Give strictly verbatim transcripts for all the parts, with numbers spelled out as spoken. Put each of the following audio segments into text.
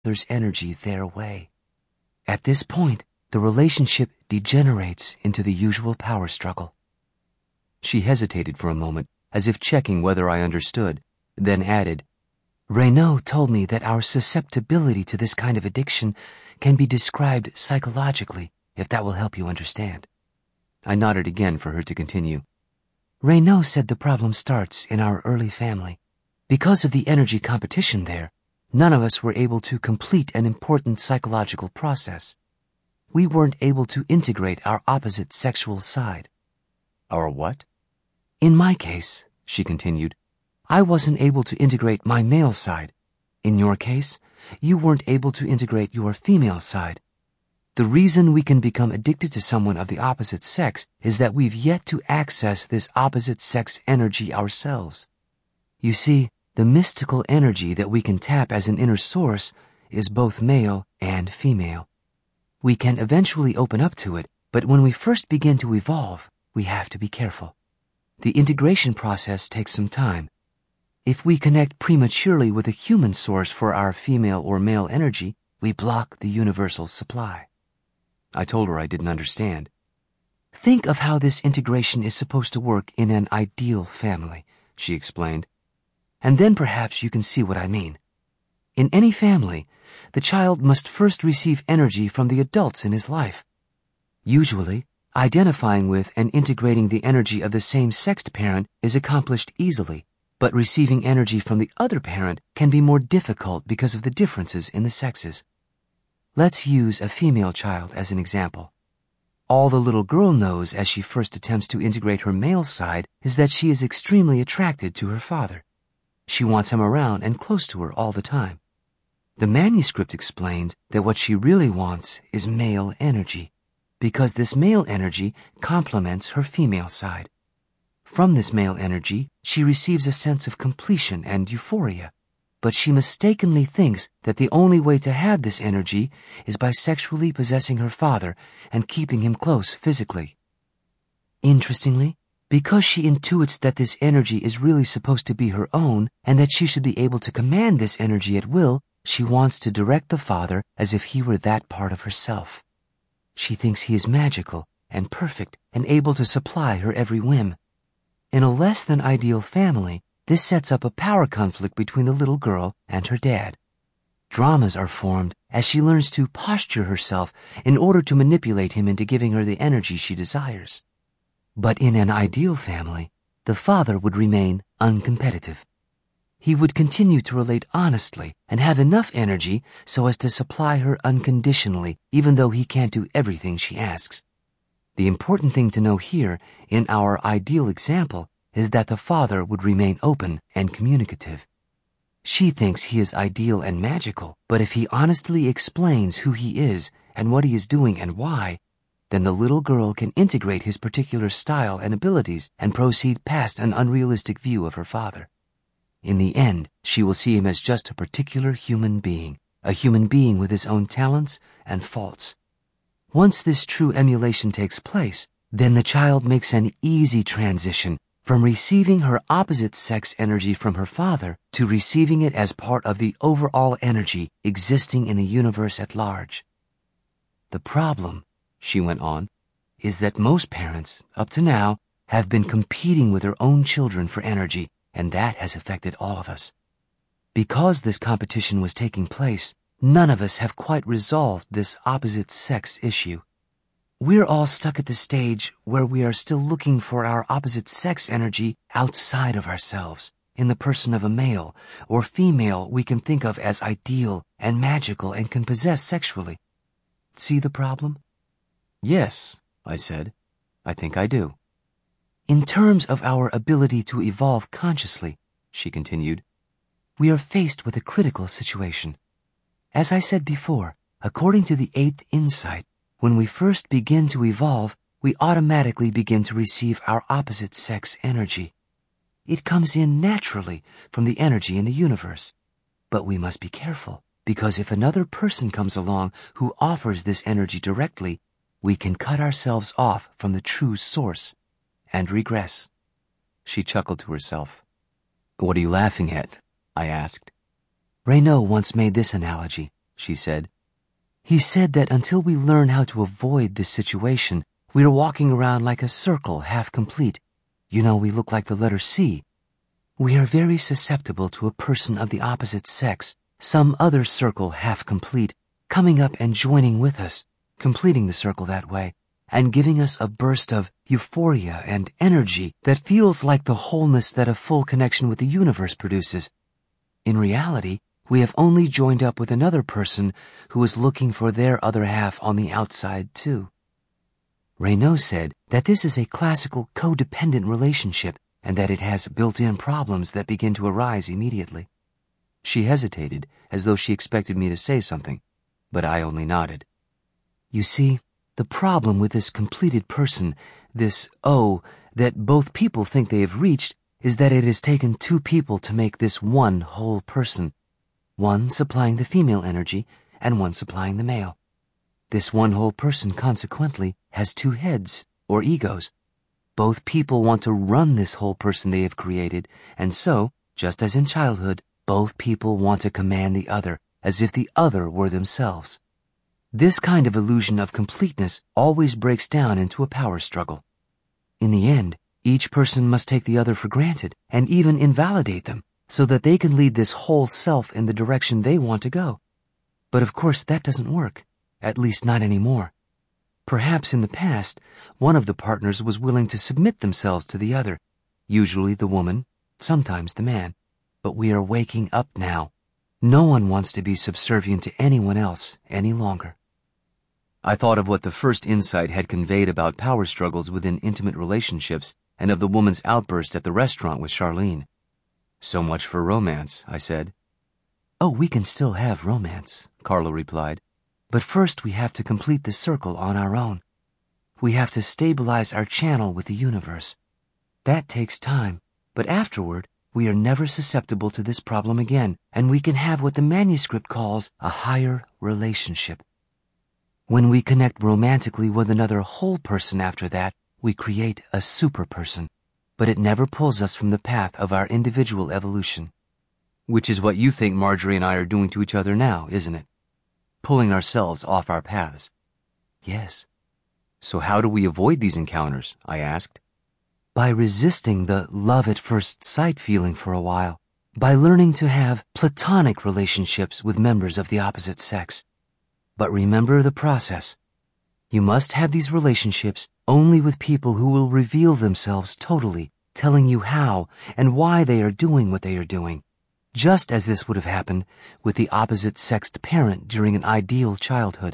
there's energy their way. At this point, the relationship degenerates into the usual power struggle. She hesitated for a moment, as if checking whether I understood, then added, Renaud told me that our susceptibility to this kind of addiction can be described psychologically, if that will help you understand. I nodded again for her to continue. Renaud said the problem starts in our early family. Because of the energy competition there, none of us were able to complete an important psychological process. We weren't able to integrate our opposite sexual side. Our what? In my case, she continued, I wasn't able to integrate my male side. In your case, you weren't able to integrate your female side. The reason we can become addicted to someone of the opposite sex is that we've yet to access this opposite sex energy ourselves. You see, the mystical energy that we can tap as an inner source is both male and female. We can eventually open up to it, but when we first begin to evolve, we have to be careful. The integration process takes some time. If we connect prematurely with a human source for our female or male energy, we block the universal supply. I told her I didn't understand. Think of how this integration is supposed to work in an ideal family, she explained. And then perhaps you can see what I mean. In any family, the child must first receive energy from the adults in his life. Usually, identifying with and integrating the energy of the same-sexed parent is accomplished easily, but receiving energy from the other parent can be more difficult because of the differences in the sexes. Let's use a female child as an example. All the little girl knows as she first attempts to integrate her male side is that she is extremely attracted to her father. She wants him around and close to her all the time. The manuscript explains that what she really wants is male energy, because this male energy complements her female side. From this male energy, she receives a sense of completion and euphoria, but she mistakenly thinks that the only way to have this energy is by sexually possessing her father and keeping him close physically. Interestingly, because she intuits that this energy is really supposed to be her own and that she should be able to command this energy at will, she wants to direct the father as if he were that part of herself. She thinks he is magical and perfect and able to supply her every whim. In a less than ideal family, this sets up a power conflict between the little girl and her dad. Dramas are formed as she learns to posture herself in order to manipulate him into giving her the energy she desires. But in an ideal family, the father would remain uncompetitive. He would continue to relate honestly and have enough energy so as to supply her unconditionally, even though he can't do everything she asks. The important thing to know here, in our ideal example, is that the father would remain open and communicative. She thinks he is ideal and magical, but if he honestly explains who he is and what he is doing and why, then the little girl can integrate his particular style and abilities and proceed past an unrealistic view of her father. In the end, she will see him as just a particular human being, a human being with his own talents and faults. Once this true emulation takes place, then the child makes an easy transition from receiving her opposite sex energy from her father to receiving it as part of the overall energy existing in the universe at large. The problem, she went on, is that most parents, up to now, have been competing with their own children for energy, and that has affected all of us. Because this competition was taking place, none of us have quite resolved this opposite sex issue. We're all stuck at the stage where we are still looking for our opposite sex energy outside of ourselves, in the person of a male or female we can think of as ideal and magical and can possess sexually. See the problem? Yes, I said. I think I do. In terms of our ability to evolve consciously, she continued, we are faced with a critical situation. As I said before, according to the eighth insight, when we first begin to evolve, we automatically begin to receive our opposite sex energy. It comes in naturally from the energy in the universe. But we must be careful, because if another person comes along who offers this energy directly, we can cut ourselves off from the true source and regress. She chuckled to herself. What are you laughing at? I asked. Renaud once made this analogy, she said. He said that until we learn how to avoid this situation, we are walking around like a circle half complete. You know, we look like the letter C. We are very susceptible to a person of the opposite sex, some other circle half complete, coming up and joining with us, completing the circle that way, and giving us a burst of euphoria and energy that feels like the wholeness that a full connection with the universe produces. In reality, we have only joined up with another person who is looking for their other half on the outside too. Raynaud said that this is a classical codependent relationship and that it has built-in problems that begin to arise immediately. She hesitated, as though she expected me to say something, but I only nodded. You see, the problem with this completed person, this O, that both people think they have reached, is that it has taken two people to make this one whole person, one supplying the female energy and one supplying the male. This one whole person, consequently, has two heads, or egos. Both people want to run this whole person they have created, and so, just as in childhood, both people want to command the other, as if the other were themselves. This kind of illusion of completeness always breaks down into a power struggle. In the end, each person must take the other for granted, and even invalidate them, so that they can lead this whole self in the direction they want to go. But of course that doesn't work, at least not anymore. Perhaps in the past, one of the partners was willing to submit themselves to the other, usually the woman, sometimes the man. But we are waking up now. No one wants to be subservient to anyone else any longer. I thought of what the first insight had conveyed about power struggles within intimate relationships and of the woman's outburst at the restaurant with Charlene. So much for romance, I said. Oh, we can still have romance, Carla replied. But first we have to complete the circle on our own. We have to stabilize our channel with the universe. That takes time, but afterward, we are never susceptible to this problem again, and we can have what the manuscript calls a higher relationship. When we connect romantically with another whole person after that, we create a super person, but it never pulls us from the path of our individual evolution. Which is what you think Marjorie and I are doing to each other now, isn't it? Pulling ourselves off our paths. Yes. So how do we avoid these encounters? I asked. By resisting the love at first sight feeling for a while. By learning to have platonic relationships with members of the opposite sex. But remember the process. You must have these relationships only with people who will reveal themselves totally, telling you how and why they are doing what they are doing. Just as this would have happened with the opposite-sexed parent during an ideal childhood.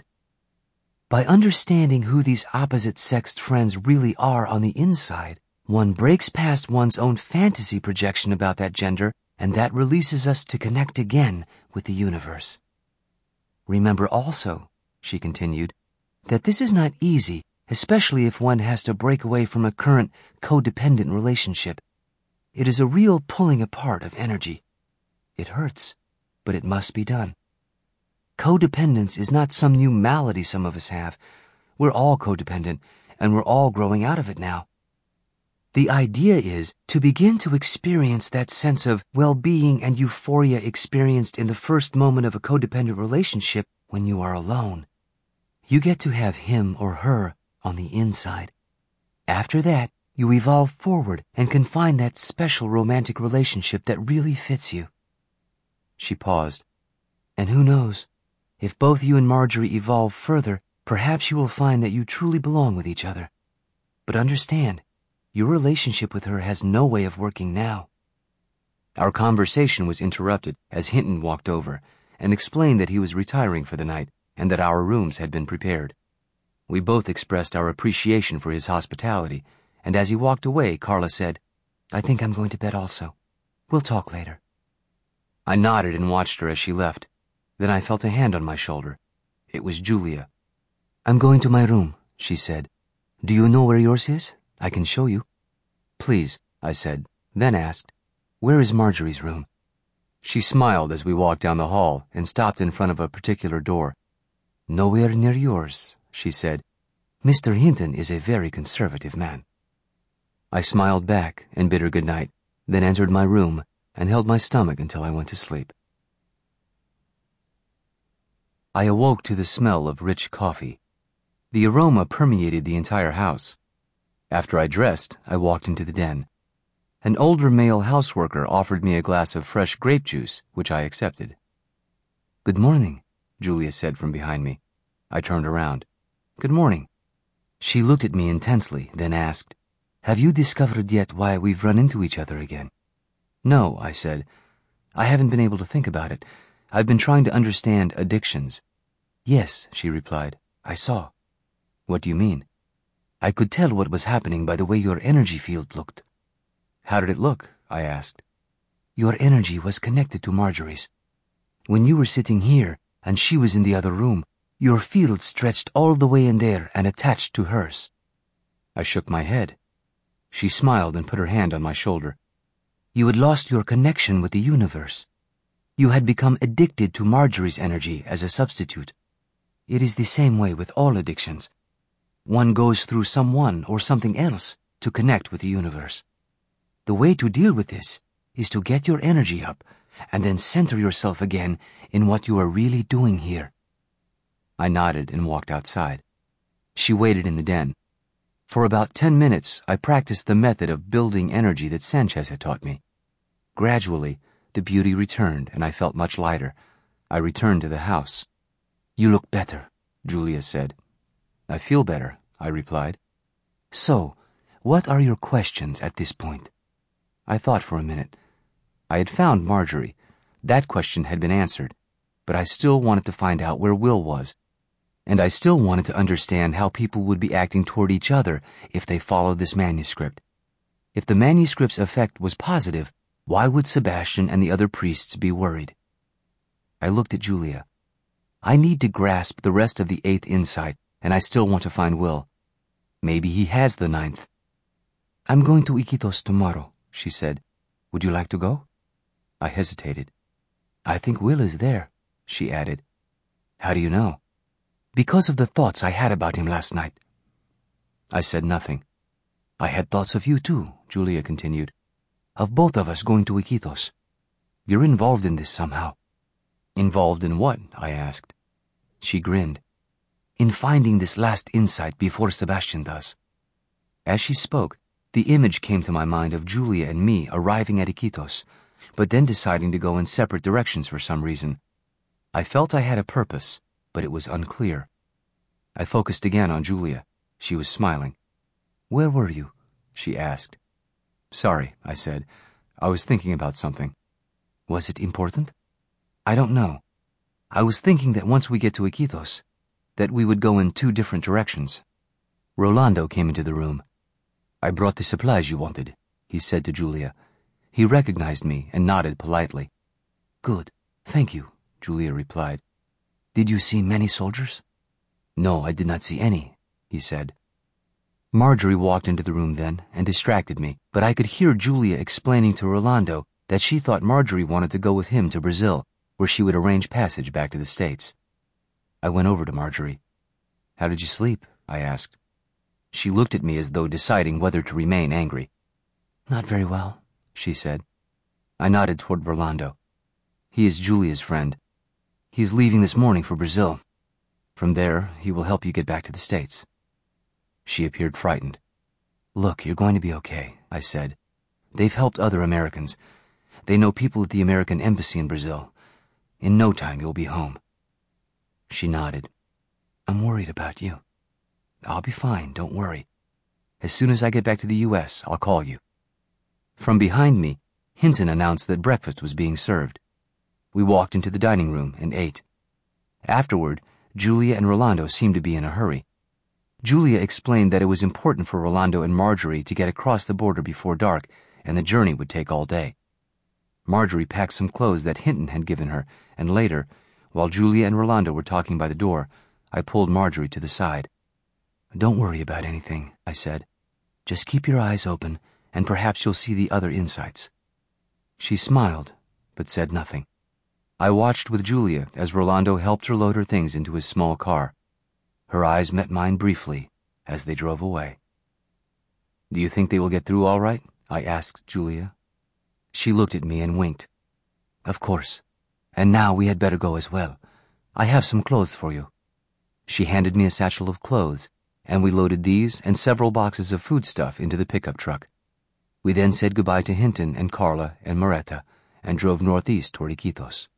By understanding who these opposite-sexed friends really are on the inside, one breaks past one's own fantasy projection about that gender, and that releases us to connect again with the universe. Remember also, she continued, that this is not easy, especially if one has to break away from a current codependent relationship. It is a real pulling apart of energy. It hurts, but it must be done. Codependence is not some new malady some of us have. We're all codependent, and we're all growing out of it now. The idea is to begin to experience that sense of well-being and euphoria experienced in the first moment of a codependent relationship when you are alone. You get to have him or her on the inside. After that, you evolve forward and can find that special romantic relationship that really fits you. She paused. And who knows, if both you and Marjorie evolve further, perhaps you will find that you truly belong with each other. But understand, your relationship with her has no way of working now. Our conversation was interrupted as Hinton walked over and explained that he was retiring for the night and that our rooms had been prepared. We both expressed our appreciation for his hospitality, and as he walked away, Carla said, I think I'm going to bed also. We'll talk later. I nodded and watched her as she left. Then I felt a hand on my shoulder. It was Julia. I'm going to my room, she said. Do you know where yours is? I can show you. Please, I said, then asked, where is Marjorie's room? She smiled as we walked down the hall and stopped in front of a particular door. Nowhere near yours, she said. Mister Hinton is a very conservative man. I smiled back and bid her good night, then entered my room and held my stomach until I went to sleep. I awoke to the smell of rich coffee. The aroma permeated the entire house. After I dressed, I walked into the den. An older male houseworker offered me a glass of fresh grape juice, which I accepted. "Good morning," Julia said from behind me. I turned around. "Good morning." She looked at me intensely, then asked, "Have you discovered yet why we've run into each other again?" "No," I said. "I haven't been able to think about it. I've been trying to understand addictions." "Yes," she replied. "I saw." "What do you mean?" "I could tell what was happening by the way your energy field looked." "How did it look?" I asked. "Your energy was connected to Marjorie's. When you were sitting here and she was in the other room, your field stretched all the way in there and attached to hers." I shook my head. She smiled and put her hand on my shoulder. "You had lost your connection with the universe. You had become addicted to Marjorie's energy as a substitute. It is the same way with all addictions. One goes through someone or something else to connect with the universe. The way to deal with this is to get your energy up and then center yourself again in what you are really doing here." I nodded and walked outside. She waited in the den. For about ten minutes, I practiced the method of building energy that Sanchez had taught me. Gradually, the beauty returned and I felt much lighter. I returned to the house. "You look better," Julia said. "I feel better," I replied. "So, what are your questions at this point?" I thought for a minute. I had found Marjorie. That question had been answered, but I still wanted to find out where Will was. And I still wanted to understand how people would be acting toward each other if they followed this manuscript. If the manuscript's effect was positive, why would Sebastian and the other priests be worried? I looked at Julia. I need to grasp the rest of the eighth insight, and I still want to find Will. Maybe he has the ninth. "I'm going to Iquitos tomorrow," she said. "Would you like to go?" I hesitated. "I think Will is there," she added. "How do you know?" "Because of the thoughts I had about him last night." I said nothing. "I had thoughts of you too," Julia continued. "Of both of us going to Iquitos. You're involved in this somehow." "Involved in what?" I asked. She grinned. "In finding this last insight before Sebastian does." As she spoke, the image came to my mind of Julia and me arriving at Iquitos, but then deciding to go in separate directions for some reason. I felt I had a purpose, but it was unclear. I focused again on Julia. She was smiling. "Where were you?" she asked. "Sorry," I said. "I was thinking about something." "Was it important?" "I don't know. I was thinking that once we get to Iquitos, that we would go in two different directions." Rolando came into the room. "I brought the supplies you wanted," he said to Julia. He recognized me and nodded politely. "Good, thank you," Julia replied. "Did you see many soldiers?" "No, I did not see any," he said. Marjorie walked into the room then and distracted me, but I could hear Julia explaining to Rolando that she thought Marjorie wanted to go with him to Brazil, where she would arrange passage back to the States. I went over to Marjorie. "How did you sleep?" I asked. She looked at me as though deciding whether to remain angry. "Not very well," she said. I nodded toward Rolando. "He is Julia's friend. He is leaving this morning for Brazil. From there, he will help you get back to the States." She appeared frightened. "Look, you're going to be okay," I said. "They've helped other Americans. They know people at the American Embassy in Brazil. In no time, you'll be home." She nodded. "I'm worried about you." "I'll be fine, don't worry. As soon as I get back to the U S, I'll call you." From behind me, Hinton announced that breakfast was being served. We walked into the dining room and ate. Afterward, Julia and Rolando seemed to be in a hurry. Julia explained that it was important for Rolando and Marjorie to get across the border before dark, and the journey would take all day. Marjorie packed some clothes that Hinton had given her, and later, while Julia and Rolando were talking by the door, I pulled Marjorie to the side. "Don't worry about anything," I said. "Just keep your eyes open, and perhaps you'll see the other insights." She smiled, but said nothing. I watched with Julia as Rolando helped her load her things into his small car. Her eyes met mine briefly as they drove away. "Do you think they will get through all right?" I asked Julia. She looked at me and winked. "Of course. And now we had better go as well. I have some clothes for you." She handed me a satchel of clothes, and we loaded these and several boxes of foodstuff into the pickup truck. We then said goodbye to Hinton and Carla and Moretta and drove northeast toward Iquitos.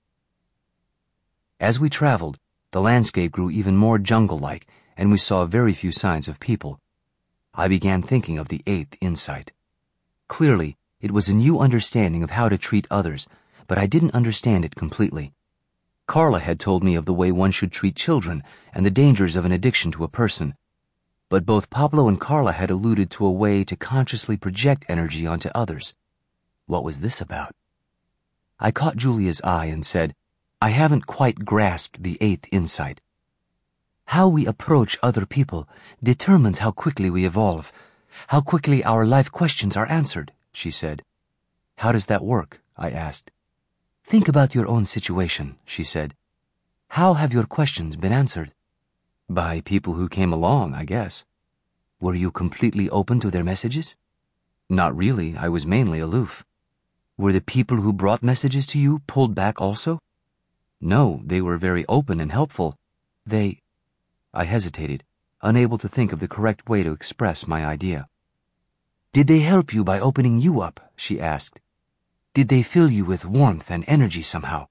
As we traveled, the landscape grew even more jungle-like, and we saw very few signs of people. I began thinking of the eighth insight. Clearly, it was a new understanding of how to treat others, but I didn't understand it completely. Carla had told me of the way one should treat children and the dangers of an addiction to a person. But both Pablo and Carla had alluded to a way to consciously project energy onto others. What was this about? I caught Julia's eye and said, "I haven't quite grasped the eighth insight." "How we approach other people determines how quickly we evolve, how quickly our life questions are answered," she said. "How does that work?" I asked. "Think about your own situation," she said. "How have your questions been answered?" "By people who came along, I guess." "Were you completely open to their messages?" "Not really. I was mainly aloof." "Were the people who brought messages to you pulled back also?" "No, they were very open and helpful. They—" I hesitated, unable to think of the correct way to express my idea. "Did they help you by opening you up?" she asked. "Did they fill you with warmth and energy somehow?"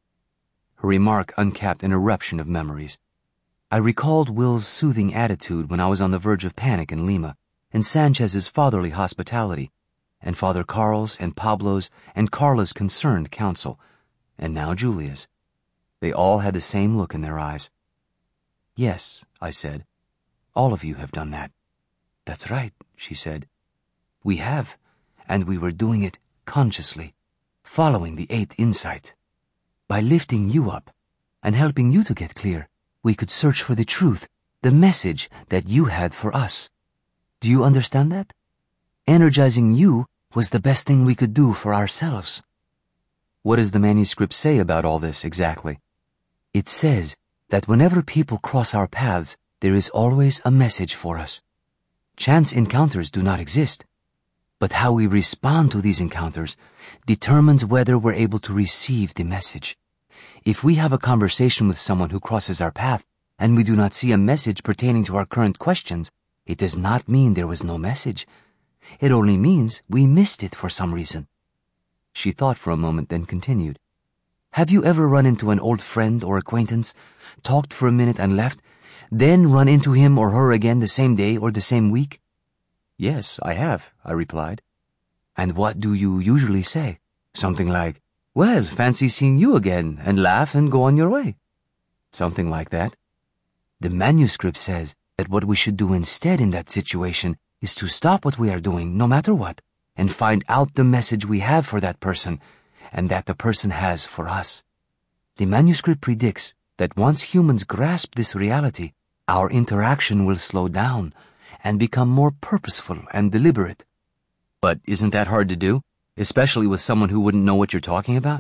Her remark uncapped an eruption of memories. I recalled Will's soothing attitude when I was on the verge of panic in Lima, and Sanchez's fatherly hospitality, and Father Carl's and Pablo's and Carla's concerned counsel, and now Julia's. They all had the same look in their eyes. "Yes," I said, "all of you have done that." "That's right," she said. "We have, and we were doing it consciously, following the eighth insight. By lifting you up and helping you to get clear, we could search for the truth, the message that you had for us. Do you understand that? Energizing you was the best thing we could do for ourselves." "What does the manuscript say about all this exactly?" "It says that whenever people cross our paths, there is always a message for us. Chance encounters do not exist, but how we respond to these encounters determines whether we're able to receive the message. If we have a conversation with someone who crosses our path and we do not see a message pertaining to our current questions, it does not mean there was no message. It only means we missed it for some reason." She thought for a moment, then continued. "Have you ever run into an old friend or acquaintance, talked for a minute and left, then run into him or her again the same day or the same week?" "Yes, I have," I replied. "And what do you usually say? Something like, 'Well, fancy seeing you again,' and laugh and go on your way?" "Something like that." "The manuscript says that what we should do instead in that situation is to stop what we are doing, no matter what, and find out the message we have for that person, and that the person has for us. The manuscript predicts that once humans grasp this reality, our interaction will slow down and become more purposeful and deliberate." "But isn't that hard to do, especially with someone who wouldn't know what you're talking about?"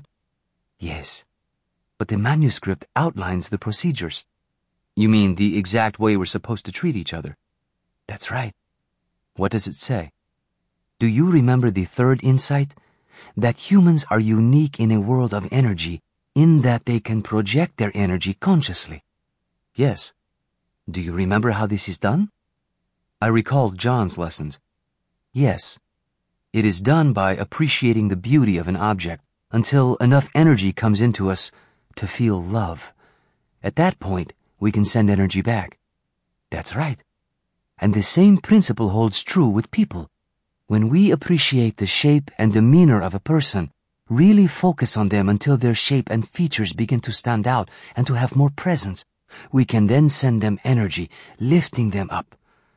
"Yes, but the manuscript outlines the procedures." "You mean the exact way we're supposed to treat each other?" "That's right." "What does it say?" "Do you remember the third insight? That humans are unique in a world of energy, in that they can project their energy consciously?" "Yes." "Do you remember how this is done?" I recalled John's lessons. "Yes. It is done by appreciating the beauty of an object until enough energy comes into us to feel love. At that point, we can send energy back." "That's right. And the same principle holds true with people. When we appreciate the shape and demeanor of a person, really focus on them until their shape and features begin to stand out and to have more presence, we can then send them energy, lifting them up.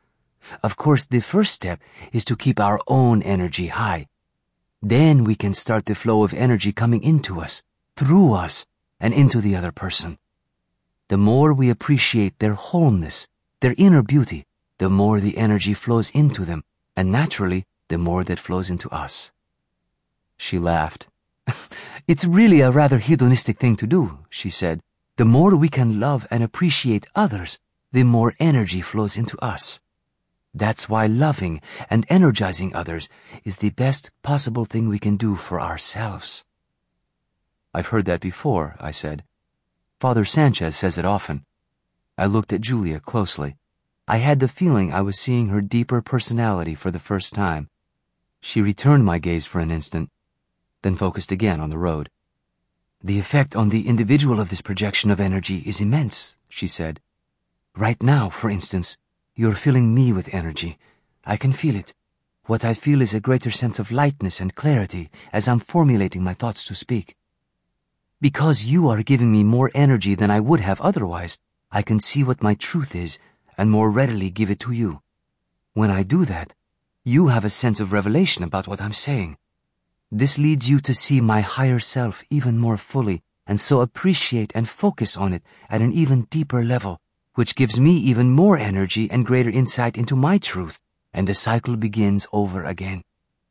Of course, the first step is to keep our own energy high. Then we can start the flow of energy coming into us, through us, and into the other person. The more we appreciate their wholeness, their inner beauty, the more the energy flows into them, and naturally, the more that flows into us." She laughed. "It's really a rather hedonistic thing to do," she said. "The more we can love and appreciate others, the more energy flows into us. That's why loving and energizing others is the best possible thing we can do for ourselves." "I've heard that before," I said. Father Sanchez says it often. I looked at Julia closely. I had the feeling I was seeing her deeper personality for the first time. She returned my gaze for an instant, then focused again on the road. The effect on the individual of this projection of energy is immense, she said. Right now, for instance, you're filling me with energy. I can feel it. What I feel is a greater sense of lightness and clarity as I'm formulating my thoughts to speak. Because you are giving me more energy than I would have otherwise, I can see what my truth is and more readily give it to you. When I do that, you have a sense of revelation about what I'm saying. This leads you to see my higher self even more fully and so appreciate and focus on it at an even deeper level, which gives me even more energy and greater insight into my truth, and the cycle begins over again.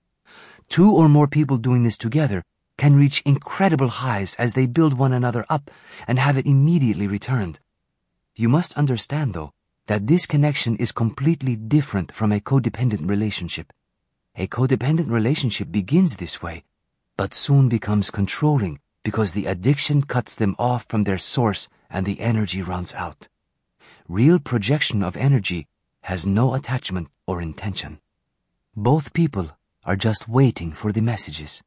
Two or more people doing this together can reach incredible highs as they build one another up and have it immediately returned. You must understand, though, that this connection is completely different from a codependent relationship. A codependent relationship begins this way, but soon becomes controlling because the addiction cuts them off from their source and the energy runs out. Real projection of energy has no attachment or intention. Both people are just waiting for the messages.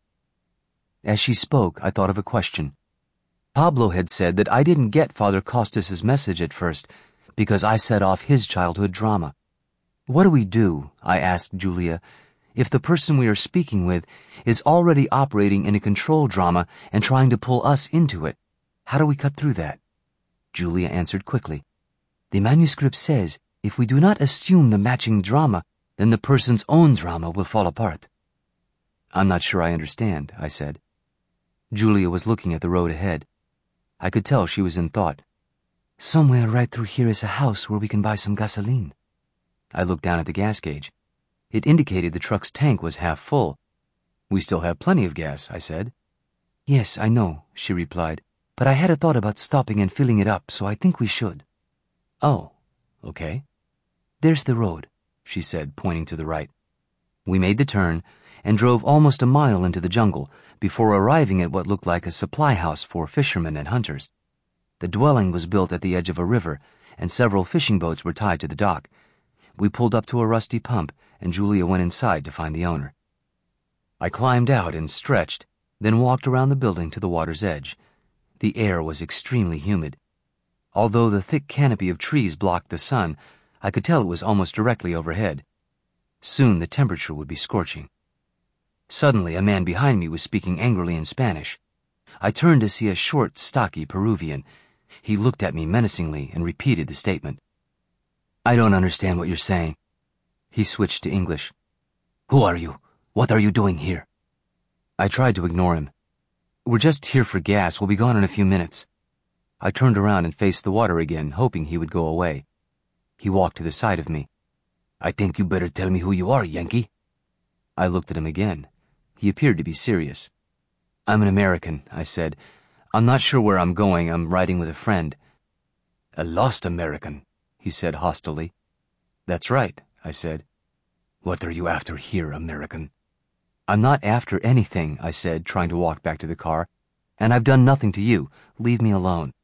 As she spoke, I thought of a question. Pablo had said that I didn't get Father Costas's message at first because I set off his childhood drama. What do we do, I asked Julia, if the person we are speaking with is already operating in a control drama and trying to pull us into it? How do we cut through that? Julia answered quickly. The manuscript says if we do not assume the matching drama, then the person's own drama will fall apart. I'm not sure I understand, I said. Julia was looking at the road ahead. I could tell she was in thought. Somewhere right through here is a house where we can buy some gasoline. I looked down at the gas gauge. It indicated the truck's tank was half full. We still have plenty of gas, I said. Yes, I know, she replied, but I had a thought about stopping and filling it up, so I think we should. Oh, okay. There's the road, she said, pointing to the right. We made the turn and drove almost a mile into the jungle before arriving at what looked like a supply house for fishermen and hunters. The dwelling was built at the edge of a river, and several fishing boats were tied to the dock. We pulled up to a rusty pump, and Julia went inside to find the owner. I climbed out and stretched, then walked around the building to the water's edge. The air was extremely humid. Although the thick canopy of trees blocked the sun, I could tell it was almost directly overhead. Soon the temperature would be scorching. Suddenly, a man behind me was speaking angrily in Spanish. I turned to see a short, stocky Peruvian. He looked at me menacingly and repeated the statement. I don't understand what you're saying. He switched to English. Who are you? What are you doing here? I tried to ignore him. We're just here for gas. We'll be gone in a few minutes. I turned around and faced the water again, hoping he would go away. He walked to the side of me. I think you better tell me who you are, Yankee. I looked at him again. He appeared to be serious. I'm an American, I said. I'm not sure where I'm going. I'm riding with a friend. A lost American, he said hostilely. That's right, I said. What are you after here, American? I'm not after anything, I said, trying to walk back to the car. And I've done nothing to you. Leave me alone.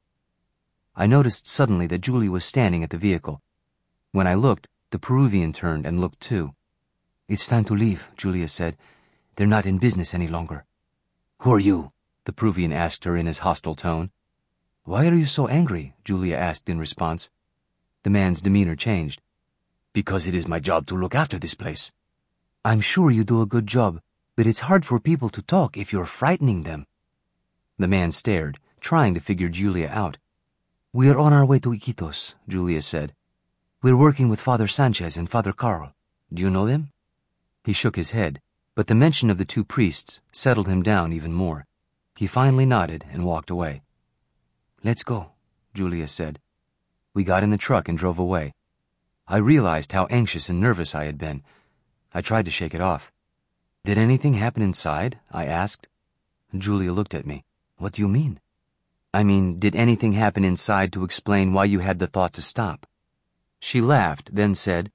I noticed suddenly that Julie was standing at the vehicle. When I looked, the Peruvian turned and looked too. It's time to leave, Julia said. They're not in business any longer. Who are you? The Peruvian asked her in his hostile tone. Why are you so angry? Julia asked in response. The man's demeanor changed. Because it is my job to look after this place. I'm sure you do a good job, but it's hard for people to talk if you're frightening them. The man stared, trying to figure Julia out. We are on our way to Iquitos, Julia said. We're working with Father Sanchez and Father Carl. Do you know them? He shook his head, but the mention of the two priests settled him down even more. He finally nodded and walked away. Let's go, Julia said. We got in the truck and drove away. I realized how anxious and nervous I had been. I tried to shake it off. Did anything happen inside? I asked. Julia looked at me. What do you mean? I mean, did anything happen inside to explain why you had the thought to stop? She laughed, then said,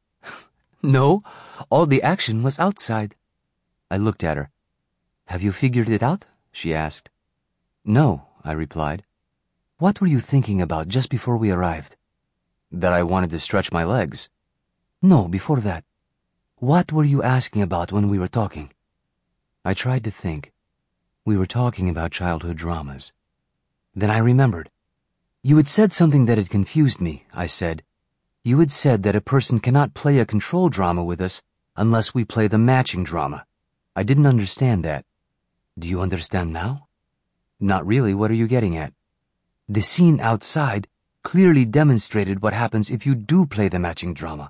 No, all the action was outside. I looked at her. Have you figured it out? She asked. No, I replied. What were you thinking about just before we arrived? That I wanted to stretch my legs. No, before that. What were you asking about when we were talking? I tried to think. We were talking about childhood dramas. Then I remembered. You had said something that had confused me, I said. You had said that a person cannot play a control drama with us unless we play the matching drama. I didn't understand that. Do you understand now? Not really. What are you getting at? The scene outside clearly demonstrated what happens if you do play the matching drama.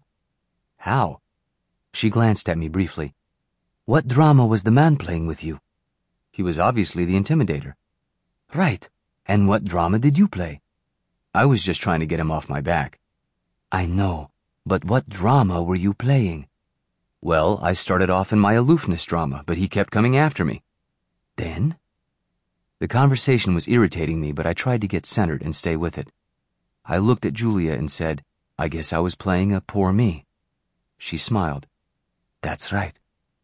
How? She glanced at me briefly. What drama was the man playing with you? He was obviously the intimidator. Right. And what drama did you play? I was just trying to get him off my back. I know, but what drama were you playing? Well, I started off in my aloofness drama, but he kept coming after me. Then? The conversation was irritating me, but I tried to get centered and stay with it. I looked at Julia and said, I guess I was playing a poor me. She smiled. That's right.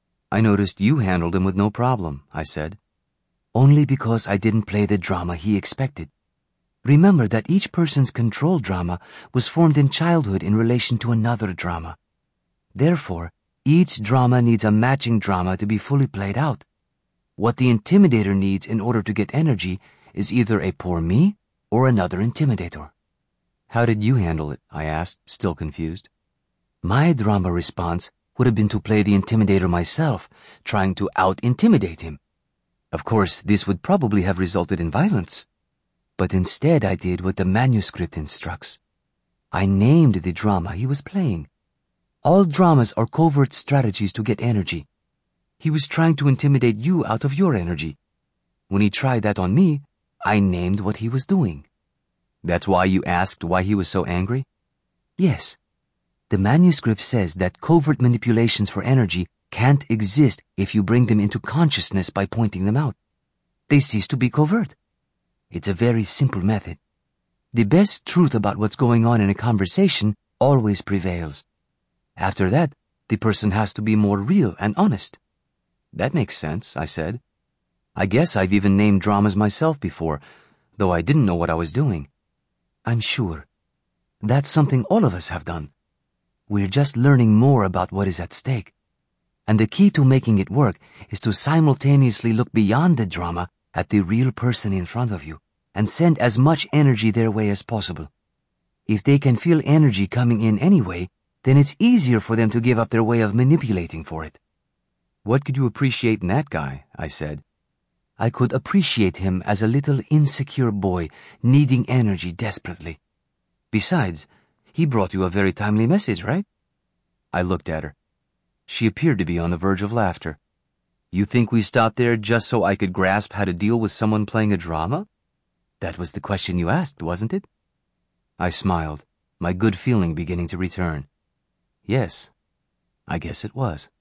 I noticed you handled him with no problem, I said. Only because I didn't play the drama he expected. Remember that each person's control drama was formed in childhood in relation to another drama. Therefore, each drama needs a matching drama to be fully played out. What the intimidator needs in order to get energy is either a poor me or another intimidator. How did you handle it? I asked, still confused. My drama response would have been to play the intimidator myself, trying to out-intimidate him. Of course, this would probably have resulted in violence. But instead I did what the manuscript instructs. I named the drama he was playing. All dramas are covert strategies to get energy. He was trying to intimidate you out of your energy. When he tried that on me, I named what he was doing. That's why you asked why he was so angry? Yes. The manuscript says that covert manipulations for energy can't exist if you bring them into consciousness by pointing them out. They cease to be covert. It's a very simple method. The best truth about what's going on in a conversation always prevails. After that, the person has to be more real and honest. That makes sense, I said. I guess I've even named dramas myself before, though I didn't know what I was doing. I'm sure. That's something all of us have done. We're just learning more about what is at stake. And the key to making it work is to simultaneously look beyond the drama at the real person in front of you and send as much energy their way as possible. If they can feel energy coming in anyway, then it's easier for them to give up their way of manipulating for it. What could you appreciate in that guy? I said. I could appreciate him as a little insecure boy needing energy desperately. Besides, he brought you a very timely message, right? I looked at her. She appeared to be on the verge of laughter. You think we stopped there just so I could grasp how to deal with someone playing a drama? That was the question you asked, wasn't it? I smiled, my good feeling beginning to return. Yes, I guess it was.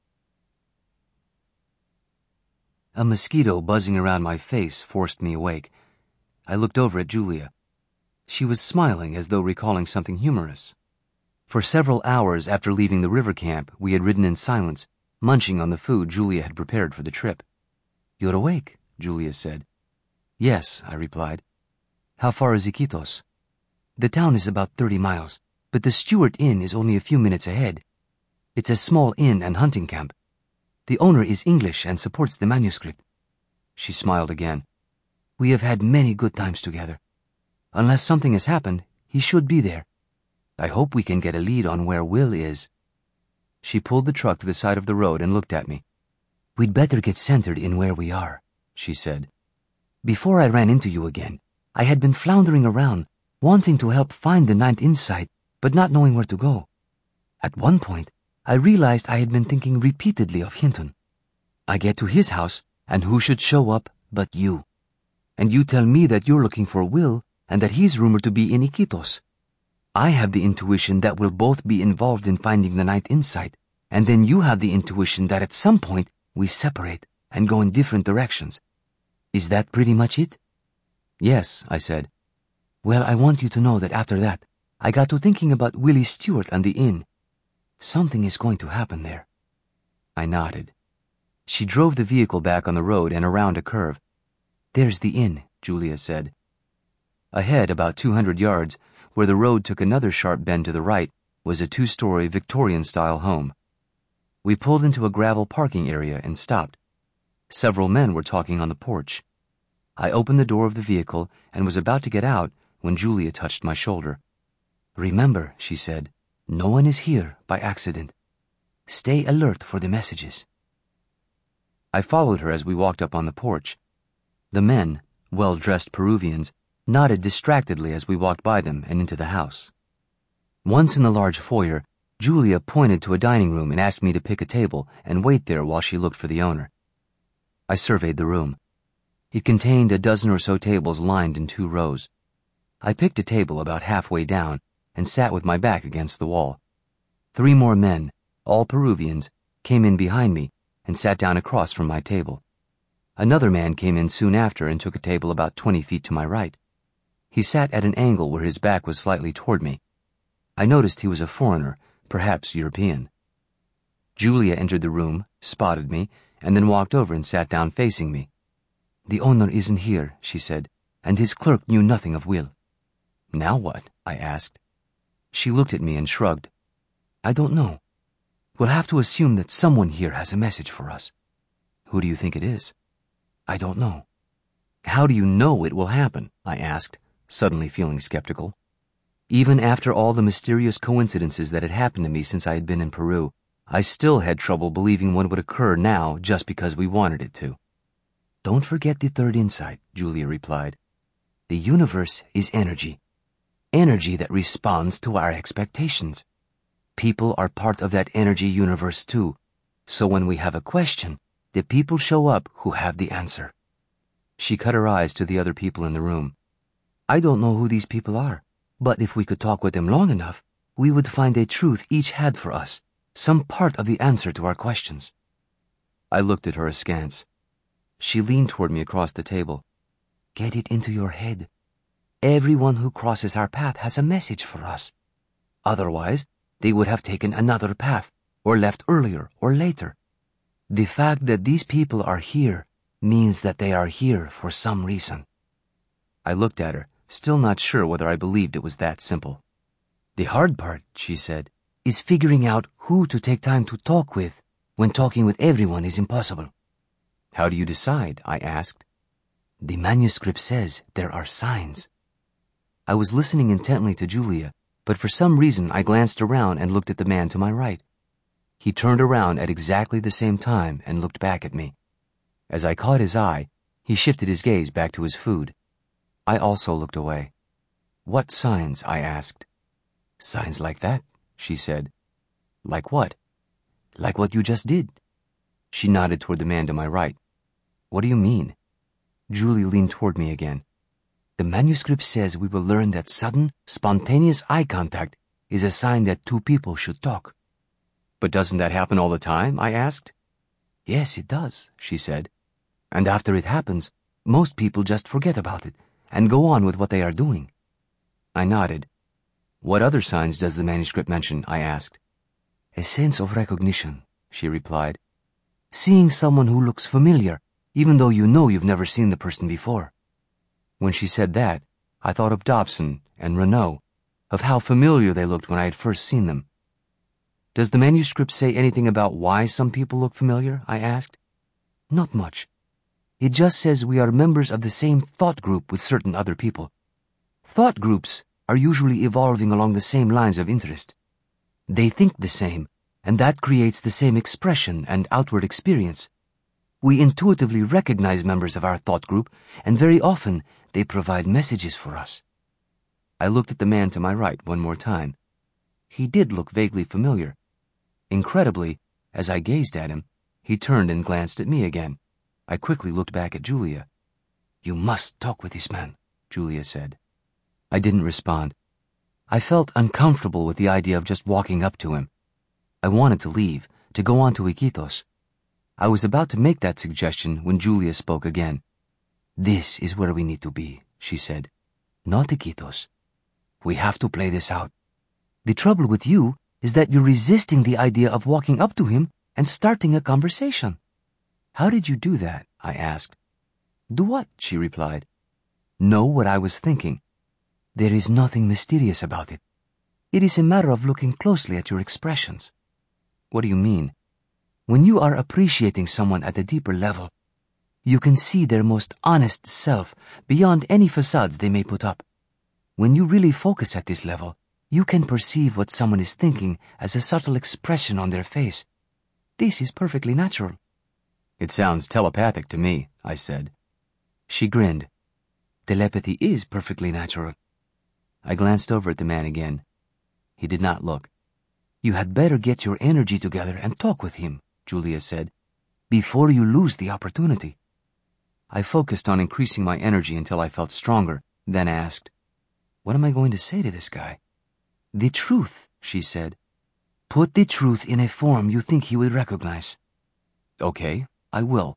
A mosquito buzzing around my face forced me awake. I looked over at Julia. She was smiling as though recalling something humorous. For several hours after leaving the river camp, we had ridden in silence, munching on the food Julia had prepared for the trip. You're awake, Julia said. Yes, I replied. How far is Iquitos? The town is about thirty miles, but the Stewart Inn is only a few minutes ahead. It's a small inn and hunting camp. The owner is English and supports the manuscript. She smiled again. We have had many good times together. Unless something has happened, he should be there. I hope we can get a lead on where Will is. She pulled the truck to the side of the road and looked at me. We'd better get centered in where we are, she said. Before I ran into you again, I had been floundering around, wanting to help find the Ninth Insight, but not knowing where to go. At one point, I realized I had been thinking repeatedly of Hinton. I get to his house, and who should show up but you? And you tell me that you're looking for Will, and that he's rumored to be in Iquitos. I have the intuition that we'll both be involved in finding the Ninth Insight, and then you have the intuition that at some point we separate and go in different directions. Is that pretty much it? Yes, I said. Well, I want you to know that after that, I got to thinking about Willie Stewart and the inn. Something is going to happen there. I nodded. She drove the vehicle back on the road and around a curve. There's the inn, Julia said. Ahead, about two hundred yards, where the road took another sharp bend to the right, was a two-story Victorian-style home. We pulled into a gravel parking area and stopped. Several men were talking on the porch. I opened the door of the vehicle and was about to get out when Julia touched my shoulder. "Remember," she said, "no one is here by accident. Stay alert for the messages." I followed her as we walked up on the porch. The men, well-dressed Peruvians, nodded distractedly as we walked by them and into the house. Once in the large foyer, Julia pointed to a dining room and asked me to pick a table and wait there while she looked for the owner. I surveyed the room. It contained a dozen or so tables lined in two rows. I picked a table about halfway down and sat with my back against the wall. Three more men, all Peruvians, came in behind me and sat down across from my table. Another man came in soon after and took a table about twenty feet to my right. He sat at an angle where his back was slightly toward me. I noticed he was a foreigner, perhaps European. Julia entered the room, spotted me, and then walked over and sat down facing me. "The owner isn't here," she said, "and his clerk knew nothing of Will." "Now what?" I asked. She looked at me and shrugged. "I don't know. We'll have to assume that someone here has a message for us." "Who do you think it is?" "I don't know." "How do you know it will happen?" I asked, suddenly feeling skeptical. Even after all the mysterious coincidences that had happened to me since I had been in Peru, I still had trouble believing one would occur now just because we wanted it to. "Don't forget the third insight," Julia replied. "The universe is energy. Energy that responds to our expectations. People are part of that energy universe too, so when we have a question, the people show up who have the answer." She cut her eyes to the other people in the room. "I don't know who these people are, but if we could talk with them long enough, we would find a truth each had for us, some part of the answer to our questions." I looked at her askance. She leaned toward me across the table. "Get it into your head. Everyone who crosses our path has a message for us. Otherwise, they would have taken another path, or left earlier or later. The fact that these people are here means that they are here for some reason." I looked at her, still not sure whether I believed it was that simple. "The hard part," she said, "is figuring out who to take time to talk with when talking with everyone is impossible." "How do you decide?" I asked. "The manuscript says there are signs." I was listening intently to Julia, but for some reason I glanced around and looked at the man to my right. He turned around at exactly the same time and looked back at me. As I caught his eye, he shifted his gaze back to his food. I also looked away. "What signs?" I asked. "Signs like that," she said. "Like what?" "Like what you just did." She nodded toward the man to my right. "What do you mean?" Julie leaned toward me again. "The manuscript says we will learn that sudden, spontaneous eye contact is a sign that two people should talk." "But doesn't that happen all the time?" I asked. "Yes, it does," she said. "And after it happens, most people just forget about it and go on with what they are doing." I nodded. "What other signs does the manuscript mention?" I asked. "A sense of recognition," she replied. "Seeing someone who looks familiar, even though you know you've never seen the person before." When she said that, I thought of Dobson and Renault, of how familiar they looked when I had first seen them. "Does the manuscript say anything about why some people look familiar?" I asked. "Not much. It just says we are members of the same thought group with certain other people. Thought groups are usually evolving along the same lines of interest. They think the same, and that creates the same expression and outward experience. We intuitively recognize members of our thought group, and very often they provide messages for us." I looked at the man to my right one more time. He did look vaguely familiar. Incredibly, as I gazed at him, he turned and glanced at me again. I quickly looked back at Julia. "You must talk with this man," Julia said. I didn't respond. I felt uncomfortable with the idea of just walking up to him. I wanted to leave, to go on to Iquitos. I was about to make that suggestion when Julia spoke again. "This is where we need to be," she said. "Not Iquitos. We have to play this out. The trouble with you is that you're resisting the idea of walking up to him and starting a conversation." "How did you do that?" I asked. "Do what?" she replied. "Know what I was thinking, There is nothing mysterious about it. It is a matter of looking closely at your expressions. What do you mean? When you are appreciating someone at a deeper level, you can see their most honest self beyond any facades they may put up. When you really focus at this level, you can perceive what someone is thinking as a subtle expression on their face. This is perfectly natural. It sounds telepathic to me, I said. She grinned. Telepathy is perfectly natural. I glanced over at the man again. He did not look. You had better get your energy together and talk with him, Julia said, before you lose the opportunity. I focused on increasing my energy until I felt stronger, then asked, what am I going to say to this guy? The truth, she said. Put the truth in a form you think he would recognize. Okay, I will.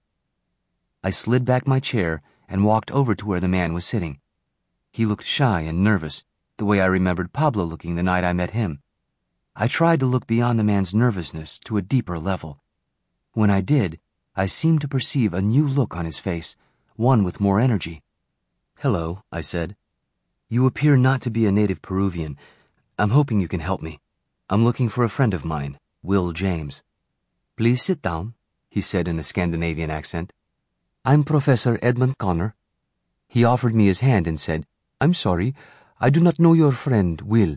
I slid back my chair and walked over to where the man was sitting. He looked shy and nervous, the way I remembered Pablo looking the night I met him. I tried to look beyond the man's nervousness to a deeper level. When I did, I seemed to perceive a new look on his face, one with more energy. Hello, I said. You appear not to be a native Peruvian. I'm hoping you can help me. I'm looking for a friend of mine, Will James. Please sit down, he said in a Scandinavian accent. I'm Professor Edmund Connor. He offered me his hand and said, I'm sorry, I do not know your friend, Will.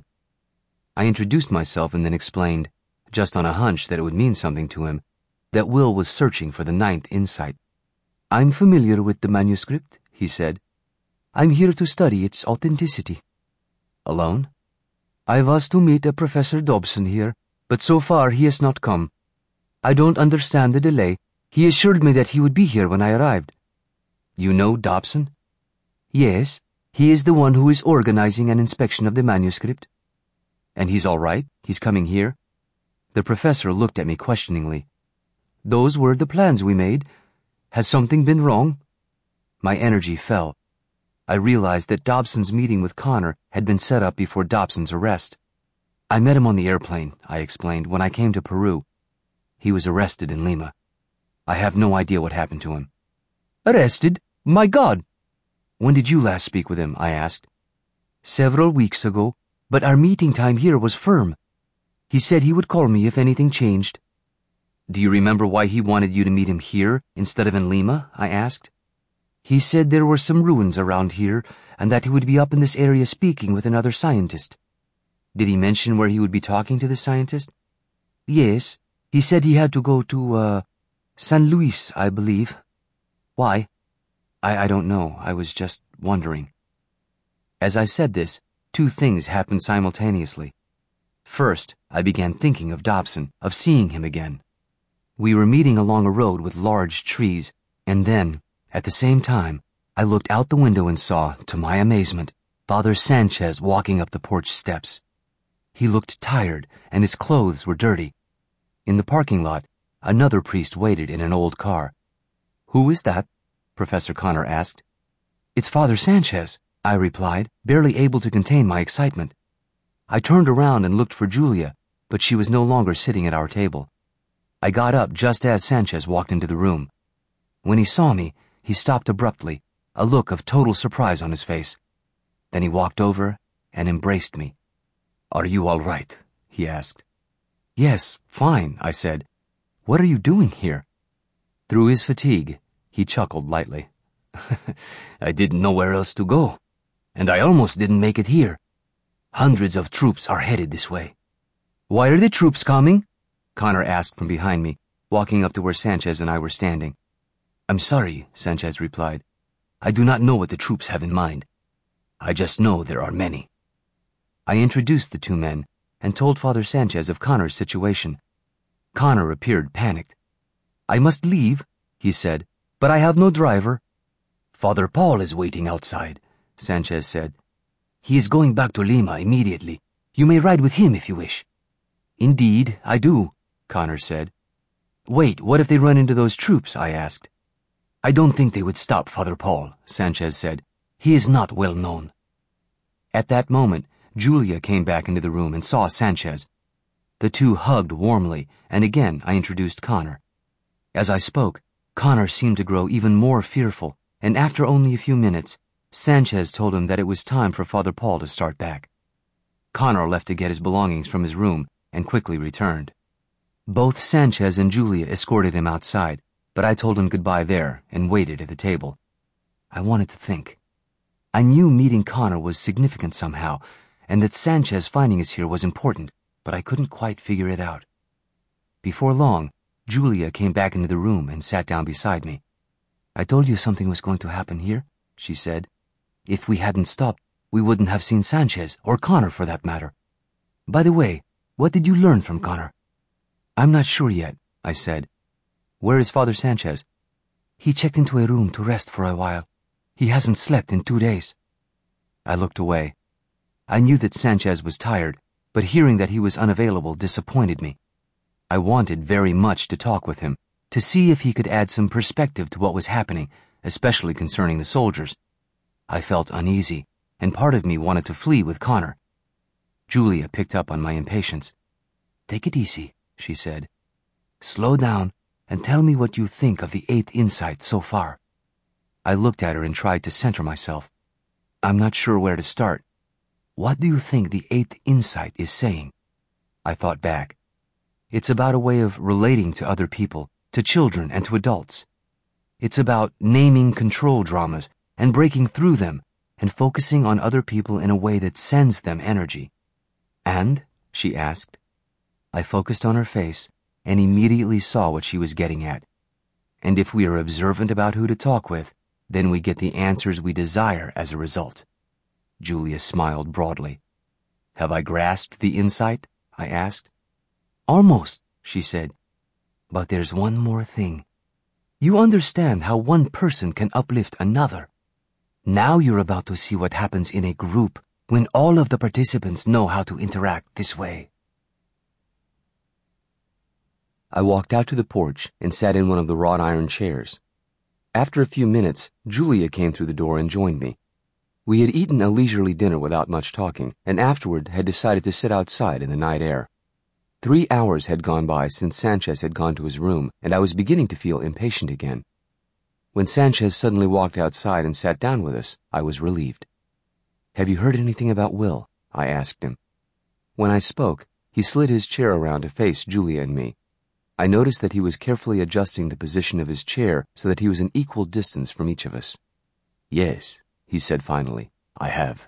I introduced myself and then explained, just on a hunch that it would mean something to him, that Will was searching for the ninth insight. I'm familiar with the manuscript, he said. I'm here to study its authenticity. Alone? I was to meet a Professor Dobson here, but so far he has not come. I don't understand the delay. He assured me that he would be here when I arrived. You know Dobson? Yes, he is the one who is organizing an inspection of the manuscript. And he's all right? He's coming here? The professor looked at me questioningly. Those were the plans we made. Has something been wrong? My energy fell. I realized that Dobson's meeting with Connor had been set up before Dobson's arrest. I met him on the airplane, I explained, when I came to Peru. He was arrested in Lima. I have no idea what happened to him. Arrested? My God! When did you last speak with him? I asked. Several weeks ago, but our meeting time here was firm. He said he would call me if anything changed. Do you remember why he wanted you to meet him here instead of in Lima? I asked. He said there were some ruins around here and that he would be up in this area speaking with another scientist. Did he mention where he would be talking to the scientist? Yes, he said he had to go to, uh, San Luis, I believe. Why? I, I don't know. I was just wondering. As I said this, two things happened simultaneously. First, I began thinking of Dobson, of seeing him again. We were meeting along a road with large trees, and then, at the same time, I looked out the window and saw, to my amazement, Father Sanchez walking up the porch steps. He looked tired, and his clothes were dirty. In the parking lot, another priest waited in an old car. Who is that? Professor Connor asked. It's Father Sanchez, I replied, barely able to contain my excitement. I turned around and looked for Julia, but she was no longer sitting at our table. I got up just as Sanchez walked into the room. When he saw me, he stopped abruptly, a look of total surprise on his face. Then he walked over and embraced me. Are you all right? He asked. Yes, fine, I said. What are you doing here? Through his fatigue, he chuckled lightly. I didn't know where else to go, and I almost didn't make it here. Hundreds of troops are headed this way. Why are the troops coming? Connor asked from behind me, walking up to where Sanchez and I were standing. I'm sorry, Sanchez replied. I do not know what the troops have in mind. I just know there are many. I introduced the two men and told Father Sanchez of Connor's situation. Connor appeared panicked. I must leave, he said, but I have no driver. Father Paul is waiting outside, Sanchez said. He is going back to Lima immediately. You may ride with him if you wish. Indeed, I do, Connor said. Wait, what if they run into those troops? I asked. I don't think they would stop Father Paul, Sanchez said. He is not well known. At that moment, Julia came back into the room and saw Sanchez. The two hugged warmly, and again I introduced Connor. As I spoke, Connor seemed to grow even more fearful, and after only a few minutes, Sanchez told him that it was time for Father Paul to start back. Connor left to get his belongings from his room and quickly returned. Both Sanchez and Julia escorted him outside, but I told him goodbye there and waited at the table. I wanted to think. I knew meeting Connor was significant somehow, and that Sanchez finding us here was important, but I couldn't quite figure it out. Before long, Julia came back into the room and sat down beside me. "I told you something was going to happen here," she said. "If we hadn't stopped, we wouldn't have seen Sanchez, or Connor for that matter. By the way, what did you learn from Connor?" "I'm not sure yet," I said. "Where is Father Sanchez?" "He checked into a room to rest for a while. He hasn't slept in two days." I looked away. I knew that Sanchez was tired, but hearing that he was unavailable disappointed me. I wanted very much to talk with him, to see if he could add some perspective to what was happening, especially concerning the soldiers. I felt uneasy, and part of me wanted to flee with Connor. Julia picked up on my impatience. "Take it easy," she said. "Slow down and tell me what you think of the eighth insight so far." I looked at her and tried to center myself. "I'm not sure where to start. What do you think the eighth insight is saying?" I thought back. It's about a way of relating to other people, to children and to adults. It's about naming control dramas and breaking through them and focusing on other people in a way that sends them energy. "And?" she asked. I focused on her face and immediately saw what she was getting at. And if we are observant about who to talk with, then we get the answers we desire as a result. Julia smiled broadly. "Have I grasped the insight?" I asked. "Almost," she said. "But there's one more thing. You understand how one person can uplift another. Now you're about to see what happens in a group when all of the participants know how to interact this way." I walked out to the porch and sat in one of the wrought iron chairs. After a few minutes, Julia came through the door and joined me. We had eaten a leisurely dinner without much talking, and afterward had decided to sit outside in the night air. Three hours had gone by since Sanchez had gone to his room, and I was beginning to feel impatient again. When Sanchez suddenly walked outside and sat down with us, I was relieved. "Have you heard anything about Will?" I asked him. When I spoke, he slid his chair around to face Julia and me. I noticed that he was carefully adjusting the position of his chair so that he was an equal distance from each of us. "Yes," he said finally, "I have."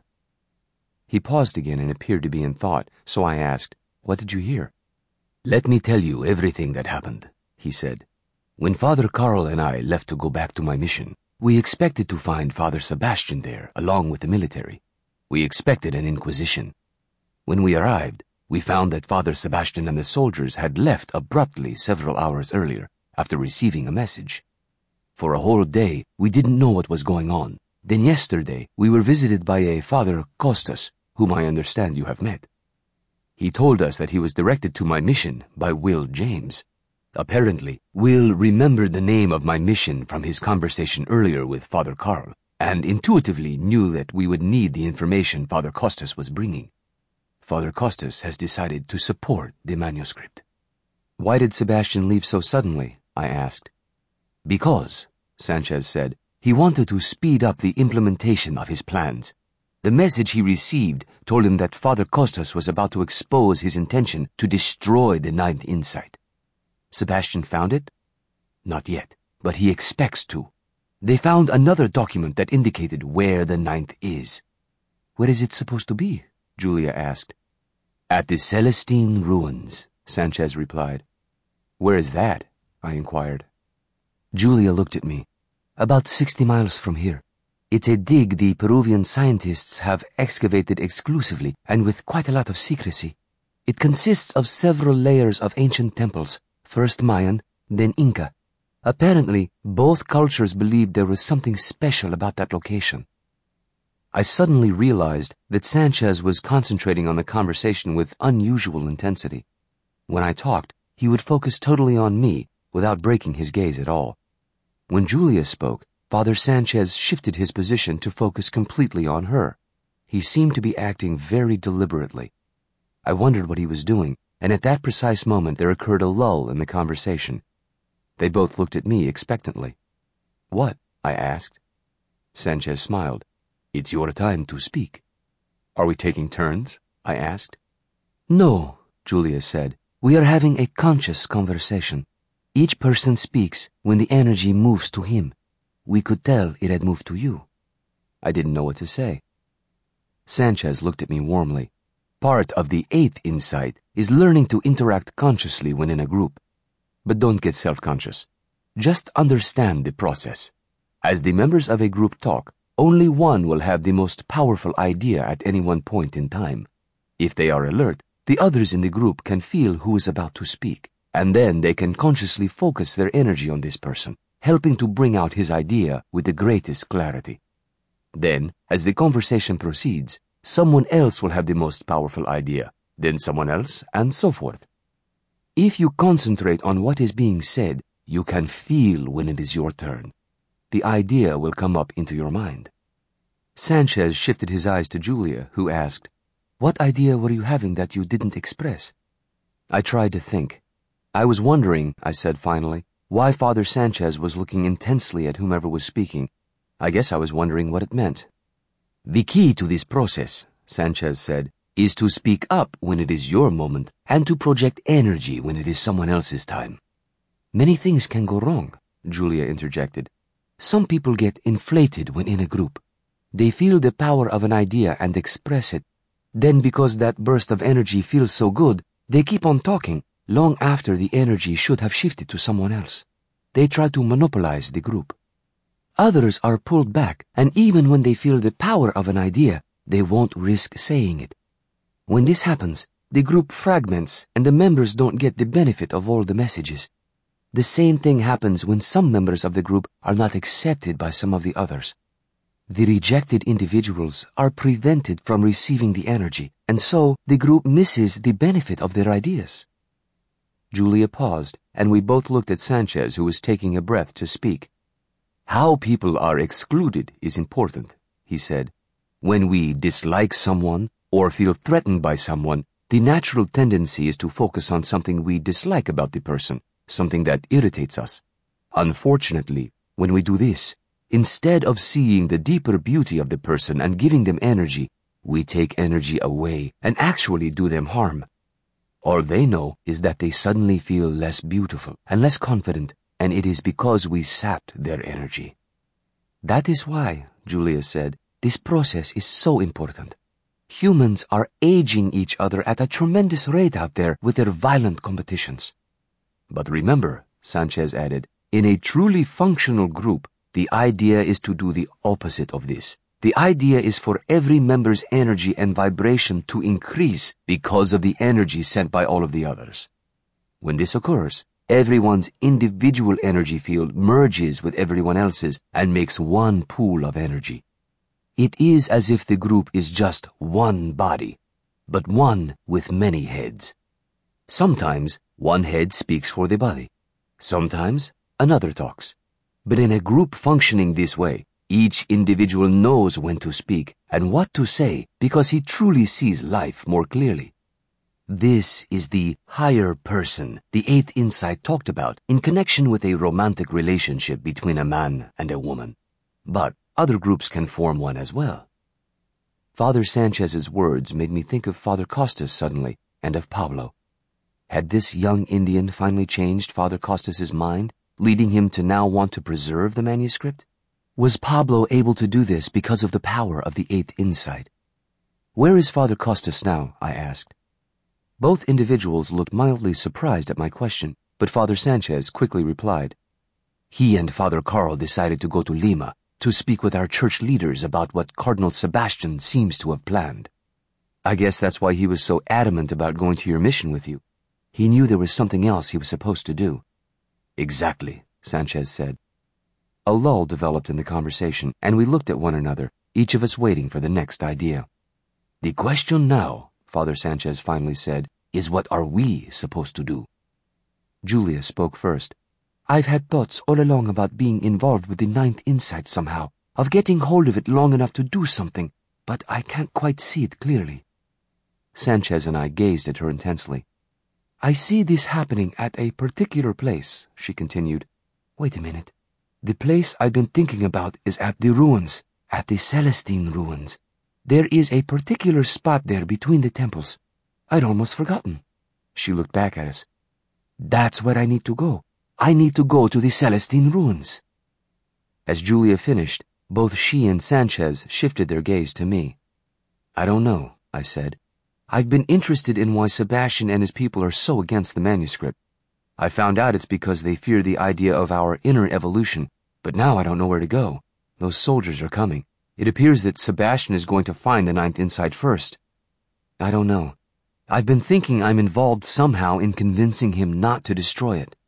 He paused again and appeared to be in thought, so I asked, "What did you hear?" "Let me tell you everything that happened," he said. "When Father Carl and I left to go back to my mission, we expected to find Father Sebastian there, along with the military. We expected an inquisition. When we arrived, we found that Father Sebastian and the soldiers had left abruptly several hours earlier, after receiving a message. For a whole day, we didn't know what was going on. Then yesterday, we were visited by a Father Costas, whom I understand you have met. He told us that he was directed to my mission by Will James. Apparently, Will remembered the name of my mission from his conversation earlier with Father Carl, and intuitively knew that we would need the information Father Costas was bringing. Father Costas has decided to support the manuscript." "Why did Sebastian leave so suddenly?" I asked. "Because," Sanchez said, "he wanted to speed up the implementation of his plans. The message he received told him that Father Costas was about to expose his intention to destroy the ninth insight. Sebastian found it? Not yet, but he expects to. They found another document that indicated where the ninth is." "Where is it supposed to be?" Julia asked. "At the Celestine ruins," Sanchez replied. "Where is that?" I inquired. Julia looked at me. "About sixty miles from here. It's a dig the Peruvian scientists have excavated exclusively and with quite a lot of secrecy. It consists of several layers of ancient temples, first Mayan, then Inca. Apparently, both cultures believed there was something special about that location." I suddenly realized that Sanchez was concentrating on the conversation with unusual intensity. When I talked, he would focus totally on me without breaking his gaze at all. When Julia spoke, Father Sanchez shifted his position to focus completely on her. He seemed to be acting very deliberately. I wondered what he was doing, and at that precise moment there occurred a lull in the conversation. They both looked at me expectantly. "What?" I asked. Sanchez smiled. It's your time to speak. Are we taking turns? I asked. No, Julia said. We are having a conscious conversation. Each person speaks when the energy moves to him. We could tell it had moved to you. I didn't know what to say. Sanchez looked at me warmly. Part of the eighth insight is learning to interact consciously when in a group. But don't get self-conscious. Just understand the process. As the members of a group talk, only one will have the most powerful idea at any one point in time. If they are alert, the others in the group can feel who is about to speak, and then they can consciously focus their energy on this person, helping to bring out his idea with the greatest clarity. Then, as the conversation proceeds, someone else will have the most powerful idea, then someone else, and so forth. If you concentrate on what is being said, you can feel when it is your turn. The idea will come up into your mind. Sanchez shifted his eyes to Julia, who asked, What idea were you having that you didn't express? I tried to think. I was wondering, I said finally, why Father Sanchez was looking intensely at whomever was speaking. I guess I was wondering what it meant. The key to this process, Sanchez said, is to speak up when it is your moment and to project energy when it is someone else's time. Many things can go wrong, Julia interjected. Some people get inflated when in a group. They feel the power of an idea and express it. Then because that burst of energy feels so good, they keep on talking long after the energy should have shifted to someone else. They try to monopolize the group. Others are pulled back, and even when they feel the power of an idea, they won't risk saying it. When this happens, the group fragments and the members don't get the benefit of all the messages. The same thing happens when some members of the group are not accepted by some of the others. The rejected individuals are prevented from receiving the energy, and so the group misses the benefit of their ideas. Julia paused, and we both looked at Sanchez, who was taking a breath to speak. How people are excluded is important, he said. When we dislike someone or feel threatened by someone, the natural tendency is to focus on something we dislike about the person, something that irritates us. Unfortunately, when we do this, instead of seeing the deeper beauty of the person and giving them energy, we take energy away and actually do them harm. All they know is that they suddenly feel less beautiful and less confident, and it is because we sapped their energy. That is why, Julia said, this process is so important. Humans are aging each other at a tremendous rate out there with their violent competitions. But remember, Sanchez added, in a truly functional group, the idea is to do the opposite of this. The idea is for every member's energy and vibration to increase because of the energy sent by all of the others. When this occurs, everyone's individual energy field merges with everyone else's and makes one pool of energy. It is as if the group is just one body, but one with many heads. Sometimes one head speaks for the body. Sometimes another talks. But in a group functioning this way, each individual knows when to speak and what to say because he truly sees life more clearly. This is the higher person the eighth insight talked about in connection with a romantic relationship between a man and a woman. But other groups can form one as well. Father Sanchez's words made me think of Father Costas suddenly, and of Pablo. Had this young Indian finally changed Father Costas's mind, leading him to now want to preserve the manuscript? Was Pablo able to do this because of the power of the eighth insight? Where is Father Costas now? I asked. Both individuals looked mildly surprised at my question, but Father Sanchez quickly replied. He and Father Carl decided to go to Lima to speak with our church leaders about what Cardinal Sebastian seems to have planned. I guess that's why he was so adamant about going to your mission with you. He knew there was something else he was supposed to do. Exactly, Sanchez said. A lull developed in the conversation, and we looked at one another, each of us waiting for the next idea. The question now, Father Sanchez finally said, is what are we supposed to do? Julia spoke first. I've had thoughts all along about being involved with the ninth insight somehow, of getting hold of it long enough to do something, but I can't quite see it clearly. Sanchez and I gazed at her intensely. I see this happening at a particular place, she continued. Wait a minute. The place I've been thinking about is at the ruins, At the Celestine ruins. There is a particular spot there between the temples. I'd almost forgotten. She looked back at us. That's where I need to go. I need to go to the Celestine ruins. As Julia finished, both she and Sanchez shifted their gaze to me. I don't know, I said. I've been interested in why Sebastian and his people are so against the manuscript. I found out it's because they fear the idea of our inner evolution, but now I don't know where to go. Those soldiers are coming. It appears that Sebastian is going to find the Ninth Insight first. I don't know. I've been thinking I'm involved somehow in convincing him not to destroy it.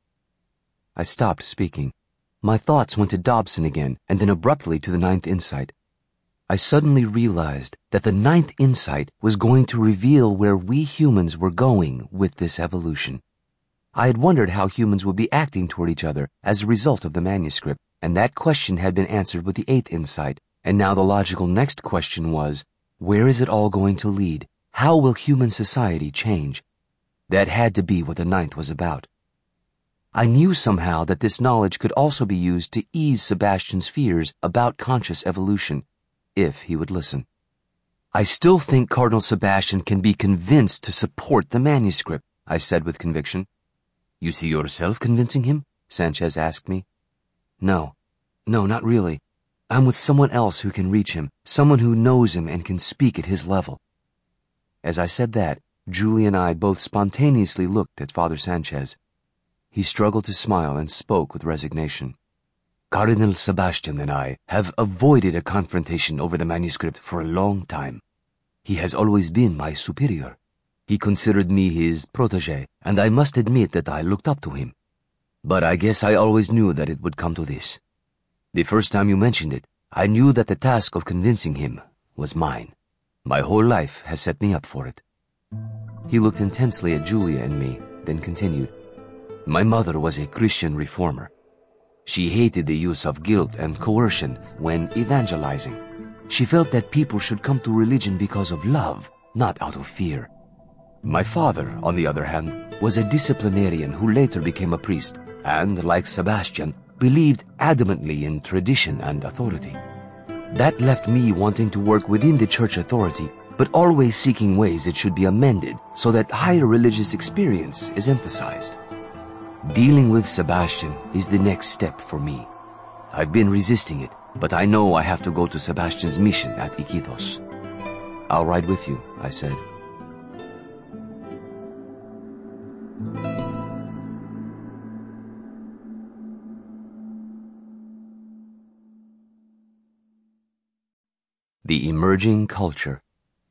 I stopped speaking. My thoughts went to Dobson again, and then abruptly to the Ninth Insight. I suddenly realized that the Ninth Insight was going to reveal where we humans were going with this evolution. I had wondered how humans would be acting toward each other as a result of the manuscript, and that question had been answered with the Eighth Insight, and now the logical next question was, where is it all going to lead? How will human society change? That had to be what the Ninth was about. I knew somehow that this knowledge could also be used to ease Sebastian's fears about conscious evolution, if he would listen. I still think Cardinal Sebastian can be convinced to support the manuscript, I said with conviction. You see yourself convincing him? Sanchez asked me. No, no, not really. I'm with someone else who can reach him, someone who knows him and can speak at his level. As I said that, Julie and I both spontaneously looked at Father Sanchez. He struggled to smile and spoke with resignation. Cardinal Sebastian and I have avoided a confrontation over the manuscript for a long time. He has always been my superior. He considered me his protege, and I must admit that I looked up to him. But I guess I always knew that it would come to this. The first time you mentioned it, I knew that the task of convincing him was mine. My whole life has set me up for it. He looked intensely at Julia and me, then continued. My mother was a Christian reformer. She hated the use of guilt and coercion when evangelizing. She felt that people should come to religion because of love, not out of fear. My father, on the other hand, was a disciplinarian who later became a priest, and, like Sebastian, believed adamantly in tradition and authority. That left me wanting to work within the church authority, but always seeking ways it should be amended so that higher religious experience is emphasized. Dealing with Sebastian is the next step for me. I've been resisting it, but I know I have to go to Sebastian's mission at Iquitos. I'll ride with you, I said. The emerging culture.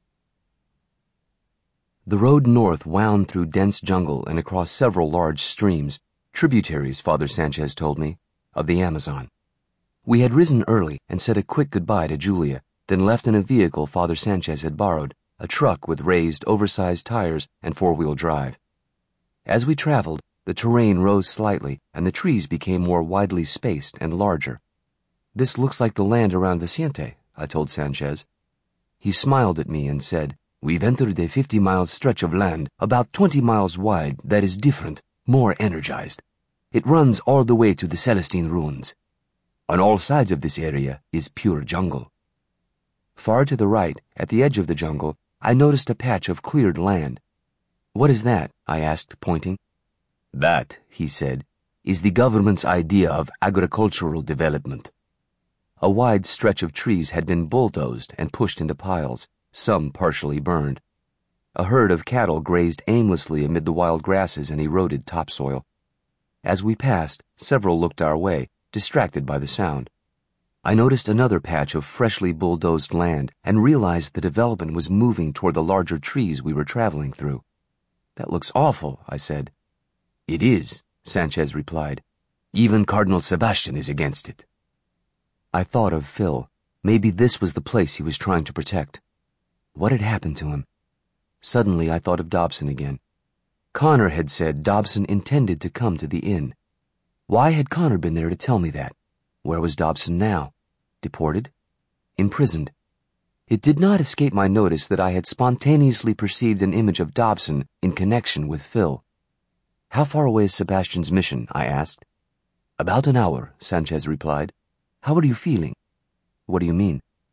The road north wound through dense jungle and across several large streams, tributaries, Father Sanchez told me, of the Amazon. We had risen early and said a quick goodbye to Julia, then left in a vehicle Father Sanchez had borrowed, a truck with raised, oversized tires and four-wheel drive. As we traveled, the terrain rose slightly and the trees became more widely spaced and larger. This looks like the land around Vicente, I told Sanchez. He smiled at me and said, We've entered a fifty-mile stretch of land, about twenty miles wide, that is different, more energized. It runs all the way to the Celestine ruins. On all sides of this area is pure jungle. Far to the right, at the edge of the jungle, I noticed a patch of cleared land. What is that? I asked, pointing. That, he said, is the government's idea of agricultural development. A wide stretch of trees had been bulldozed and pushed into piles, some partially burned. A herd of cattle grazed aimlessly amid the wild grasses and eroded topsoil. As we passed, several looked our way, distracted by the sound. I noticed another patch of freshly bulldozed land and realized the development was moving toward the larger trees we were traveling through. That looks awful, I said. It is, Sanchez replied. Even Cardinal Sebastian is against it. I thought of Phil. Maybe this was the place he was trying to protect. What had happened to him? Suddenly I thought of Dobson again. Connor had said Dobson intended to come to the inn. Why had Connor been there to tell me that? Where was Dobson now? Deported? Imprisoned? It did not escape my notice that I had spontaneously perceived an image of Dobson in connection with Phil. How far away is Sebastian's mission? I asked. About an hour, Sanchez replied. How are you feeling? What do you mean?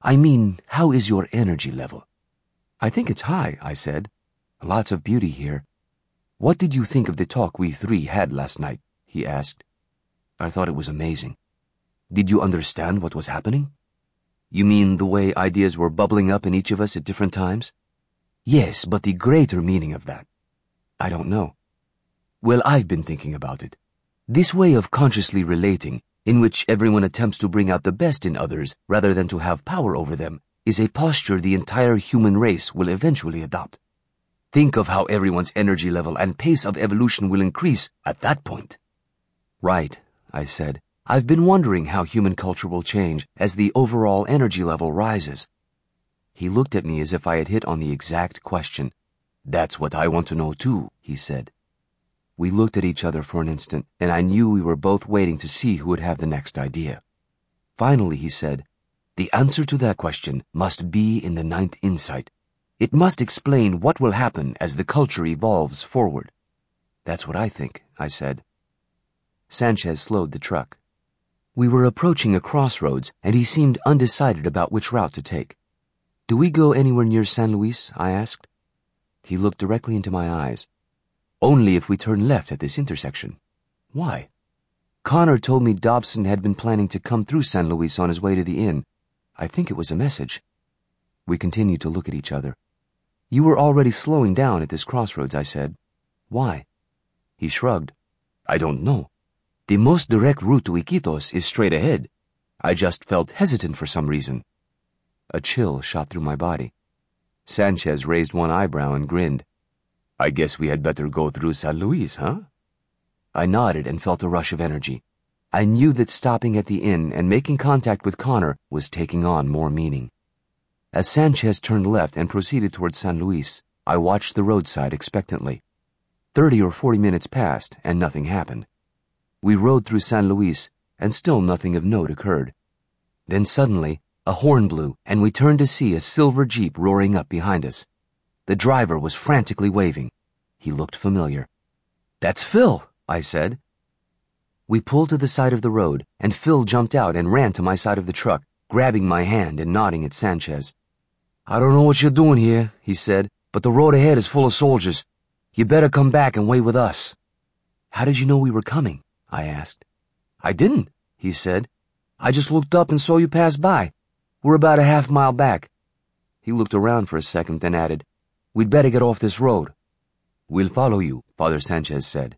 I mean, how is your energy level? I think it's high, I said. Lots of beauty here. What did you think of the talk we three had last night? He asked. I thought it was amazing. Did you understand what was happening? You mean the way ideas were bubbling up in each of us at different times? Yes, but the greater meaning of that. I don't know. Well, I've been thinking about it. This way of consciously relating, in which everyone attempts to bring out the best in others rather than to have power over them, is a posture the entire human race will eventually adopt. Think of how everyone's energy level and pace of evolution will increase at that point. Right, I said. I've been wondering how human culture will change as the overall energy level rises. He looked at me as if I had hit on the exact question. That's what I want to know too, he said. We looked at each other for an instant, and I knew we were both waiting to see who would have the next idea. Finally, he said, the answer to that question must be in the ninth insight. It must explain what will happen as the culture evolves forward. That's what I think, I said. Sanchez slowed the truck. We were approaching a crossroads, and he seemed undecided about which route to take. Do we go anywhere near San Luis? I asked. He looked directly into my eyes. Only if we turn left at this intersection. Why? Connor told me Dobson had been planning to come through San Luis on his way to the inn. I think it was a message. We continued to look at each other. You were already slowing down at this crossroads, I said. Why? He shrugged. I don't know. The most direct route to Iquitos is straight ahead. I just felt hesitant for some reason. A chill shot through my body. Sanchez raised one eyebrow and grinned. I guess we had better go through San Luis, huh? I nodded and felt a rush of energy. I knew that stopping at the inn and making contact with Connor was taking on more meaning. As Sanchez turned left and proceeded toward San Luis, I watched the roadside expectantly. Thirty or forty minutes passed, and nothing happened. We rode through San Luis, and still nothing of note occurred. Then suddenly, a horn blew, and we turned to see a silver Jeep roaring up behind us. The driver was frantically waving. He looked familiar. That's Phil, I said. We pulled to the side of the road, and Phil jumped out and ran to my side of the truck, grabbing my hand and nodding at Sanchez. I don't know what you're doing here, he said, but the road ahead is full of soldiers. You better come back and wait with us. How did you know we were coming? I asked. I didn't, he said. I just looked up and saw you pass by. We're about a half mile back. He looked around for a second, then added, We'd better get off this road. We'll follow you, Father Sanchez said.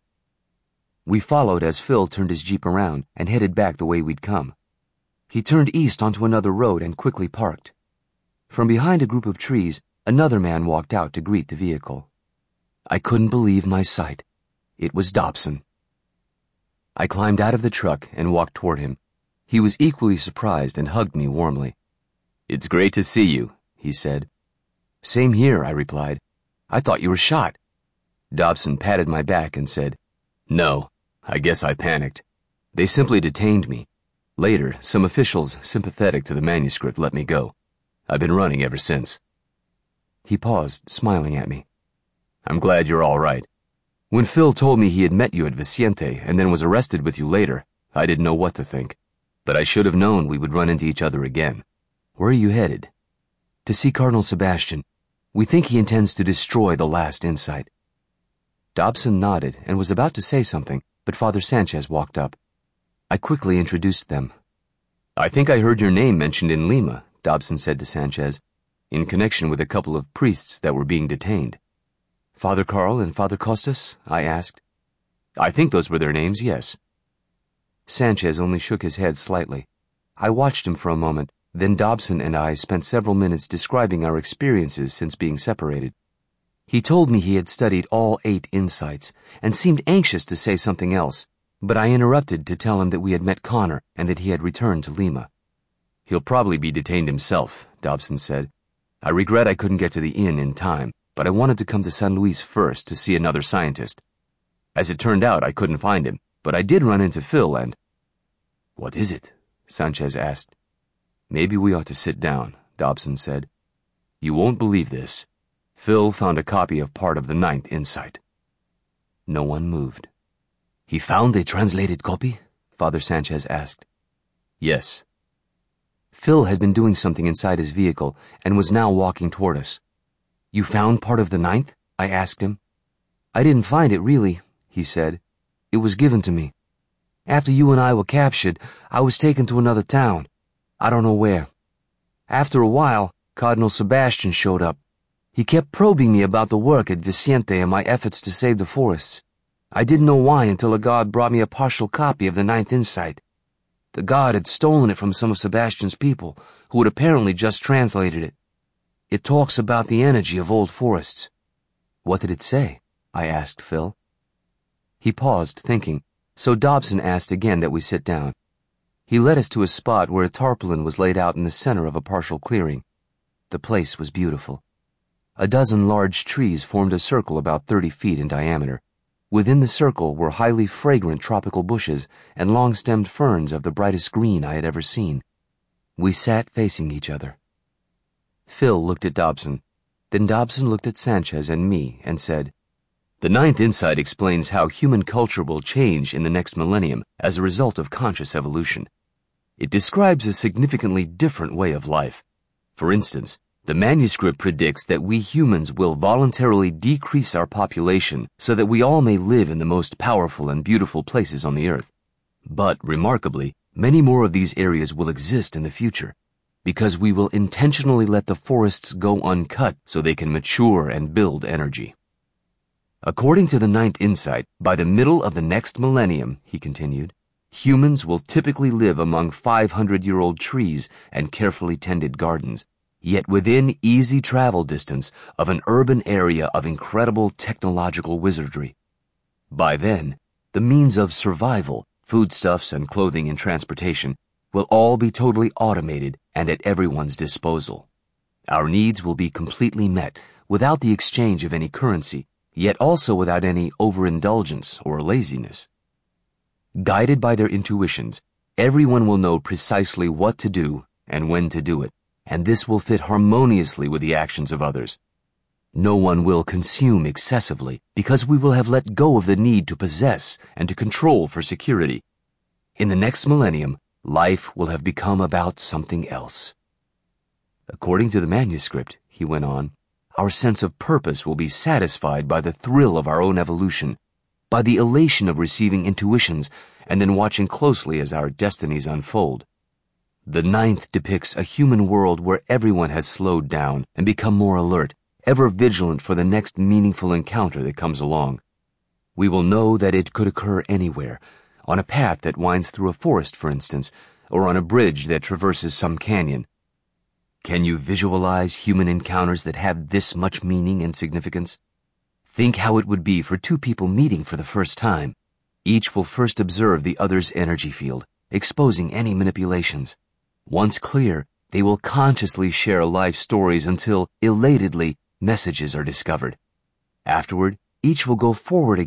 We followed as Phil turned his Jeep around and headed back the way we'd come. He turned east onto another road and quickly parked. From behind a group of trees, another man walked out to greet the vehicle. I couldn't believe my sight. It was Dobson. I climbed out of the truck and walked toward him. He was equally surprised and hugged me warmly. It's great to see you, he said. Same here, I replied. I thought you were shot. Dobson patted my back and said, No, I guess I panicked. They simply detained me. Later, some officials sympathetic to the manuscript let me go. I've been running ever since. He paused, smiling at me. I'm glad you're all right. When Phil told me he had met you at Vicente and then was arrested with you later, I didn't know what to think. But I should have known we would run into each other again. Where are you headed? To see Cardinal Sebastian. We think he intends to destroy the last insight. Dobson nodded and was about to say something, but Father Sanchez walked up. I quickly introduced them. I think I heard your name mentioned in Lima, Dobson said to Sanchez, in connection with a couple of priests that were being detained. Father Carl and Father Costas? I asked. I think those were their names, yes. Sanchez only shook his head slightly. I watched him for a moment, then Dobson and I spent several minutes describing our experiences since being separated. He told me he had studied all eight insights and seemed anxious to say something else, but I interrupted to tell him that we had met Connor and that he had returned to Lima. He'll probably be detained himself, Dobson said. I regret I couldn't get to the inn in time, but I wanted to come to San Luis first to see another scientist. As it turned out, I couldn't find him, but I did run into Phil and... What is it? Sanchez asked. Maybe we ought to sit down, Dobson said. You won't believe this. Phil found a copy of part of the ninth insight. No one moved. He found a translated copy? Father Sanchez asked. Yes. Phil had been doing something inside his vehicle and was now walking toward us. "You found part of the ninth?" I asked him. "I didn't find it, really," he said. "It was given to me. After you and I were captured, I was taken to another town. I don't know where. After a while, Cardinal Sebastian showed up. He kept probing me about the work at Vicente and my efforts to save the forests. I didn't know why until a guard brought me a partial copy of the Ninth Insight. The guard had stolen it from some of Sebastian's people, who had apparently just translated it. It talks about the energy of old forests." "What did it say?" I asked Phil. He paused, thinking, so Dobson asked again that we sit down. He led us to a spot where a tarpaulin was laid out in the center of a partial clearing. The place was beautiful. A dozen large trees formed a circle about thirty feet in diameter. Within the circle were highly fragrant tropical bushes and long-stemmed ferns of the brightest green I had ever seen. We sat facing each other. Phil looked at Dobson. Then Dobson looked at Sanchez and me and said, "The Ninth Insight explains how human culture will change in the next millennium as a result of conscious evolution. It describes a significantly different way of life. For instance, the manuscript predicts that we humans will voluntarily decrease our population so that we all may live in the most powerful and beautiful places on the earth. But, remarkably, many more of these areas will exist in the future, because we will intentionally let the forests go uncut so they can mature and build energy. According to the Ninth Insight, by the middle of the next millennium," he continued, "humans will typically live among five hundred year old trees and carefully tended gardens, yet within easy travel distance of an urban area of incredible technological wizardry. By then, the means of survival, foodstuffs and clothing and transportation, will all be totally automated and at everyone's disposal. Our needs will be completely met without the exchange of any currency, yet also without any overindulgence or laziness. Guided by their intuitions, everyone will know precisely what to do and when to do it, and this will fit harmoniously with the actions of others. No one will consume excessively, because we will have let go of the need to possess and to control for security. In the next millennium, life will have become about something else. According to the manuscript," he went on, "our sense of purpose will be satisfied by the thrill of our own evolution, by the elation of receiving intuitions and then watching closely as our destinies unfold. The ninth depicts a human world where everyone has slowed down and become more alert, ever vigilant for the next meaningful encounter that comes along. We will know that it could occur anywhere, on a path that winds through a forest, for instance, or on a bridge that traverses some canyon. Can you visualize human encounters that have this much meaning and significance? Think how it would be for two people meeting for the first time. Each will first observe the other's energy field, exposing any manipulations. Once clear, they will consciously share life stories until, elatedly, messages are discovered. Afterward, each will go forward again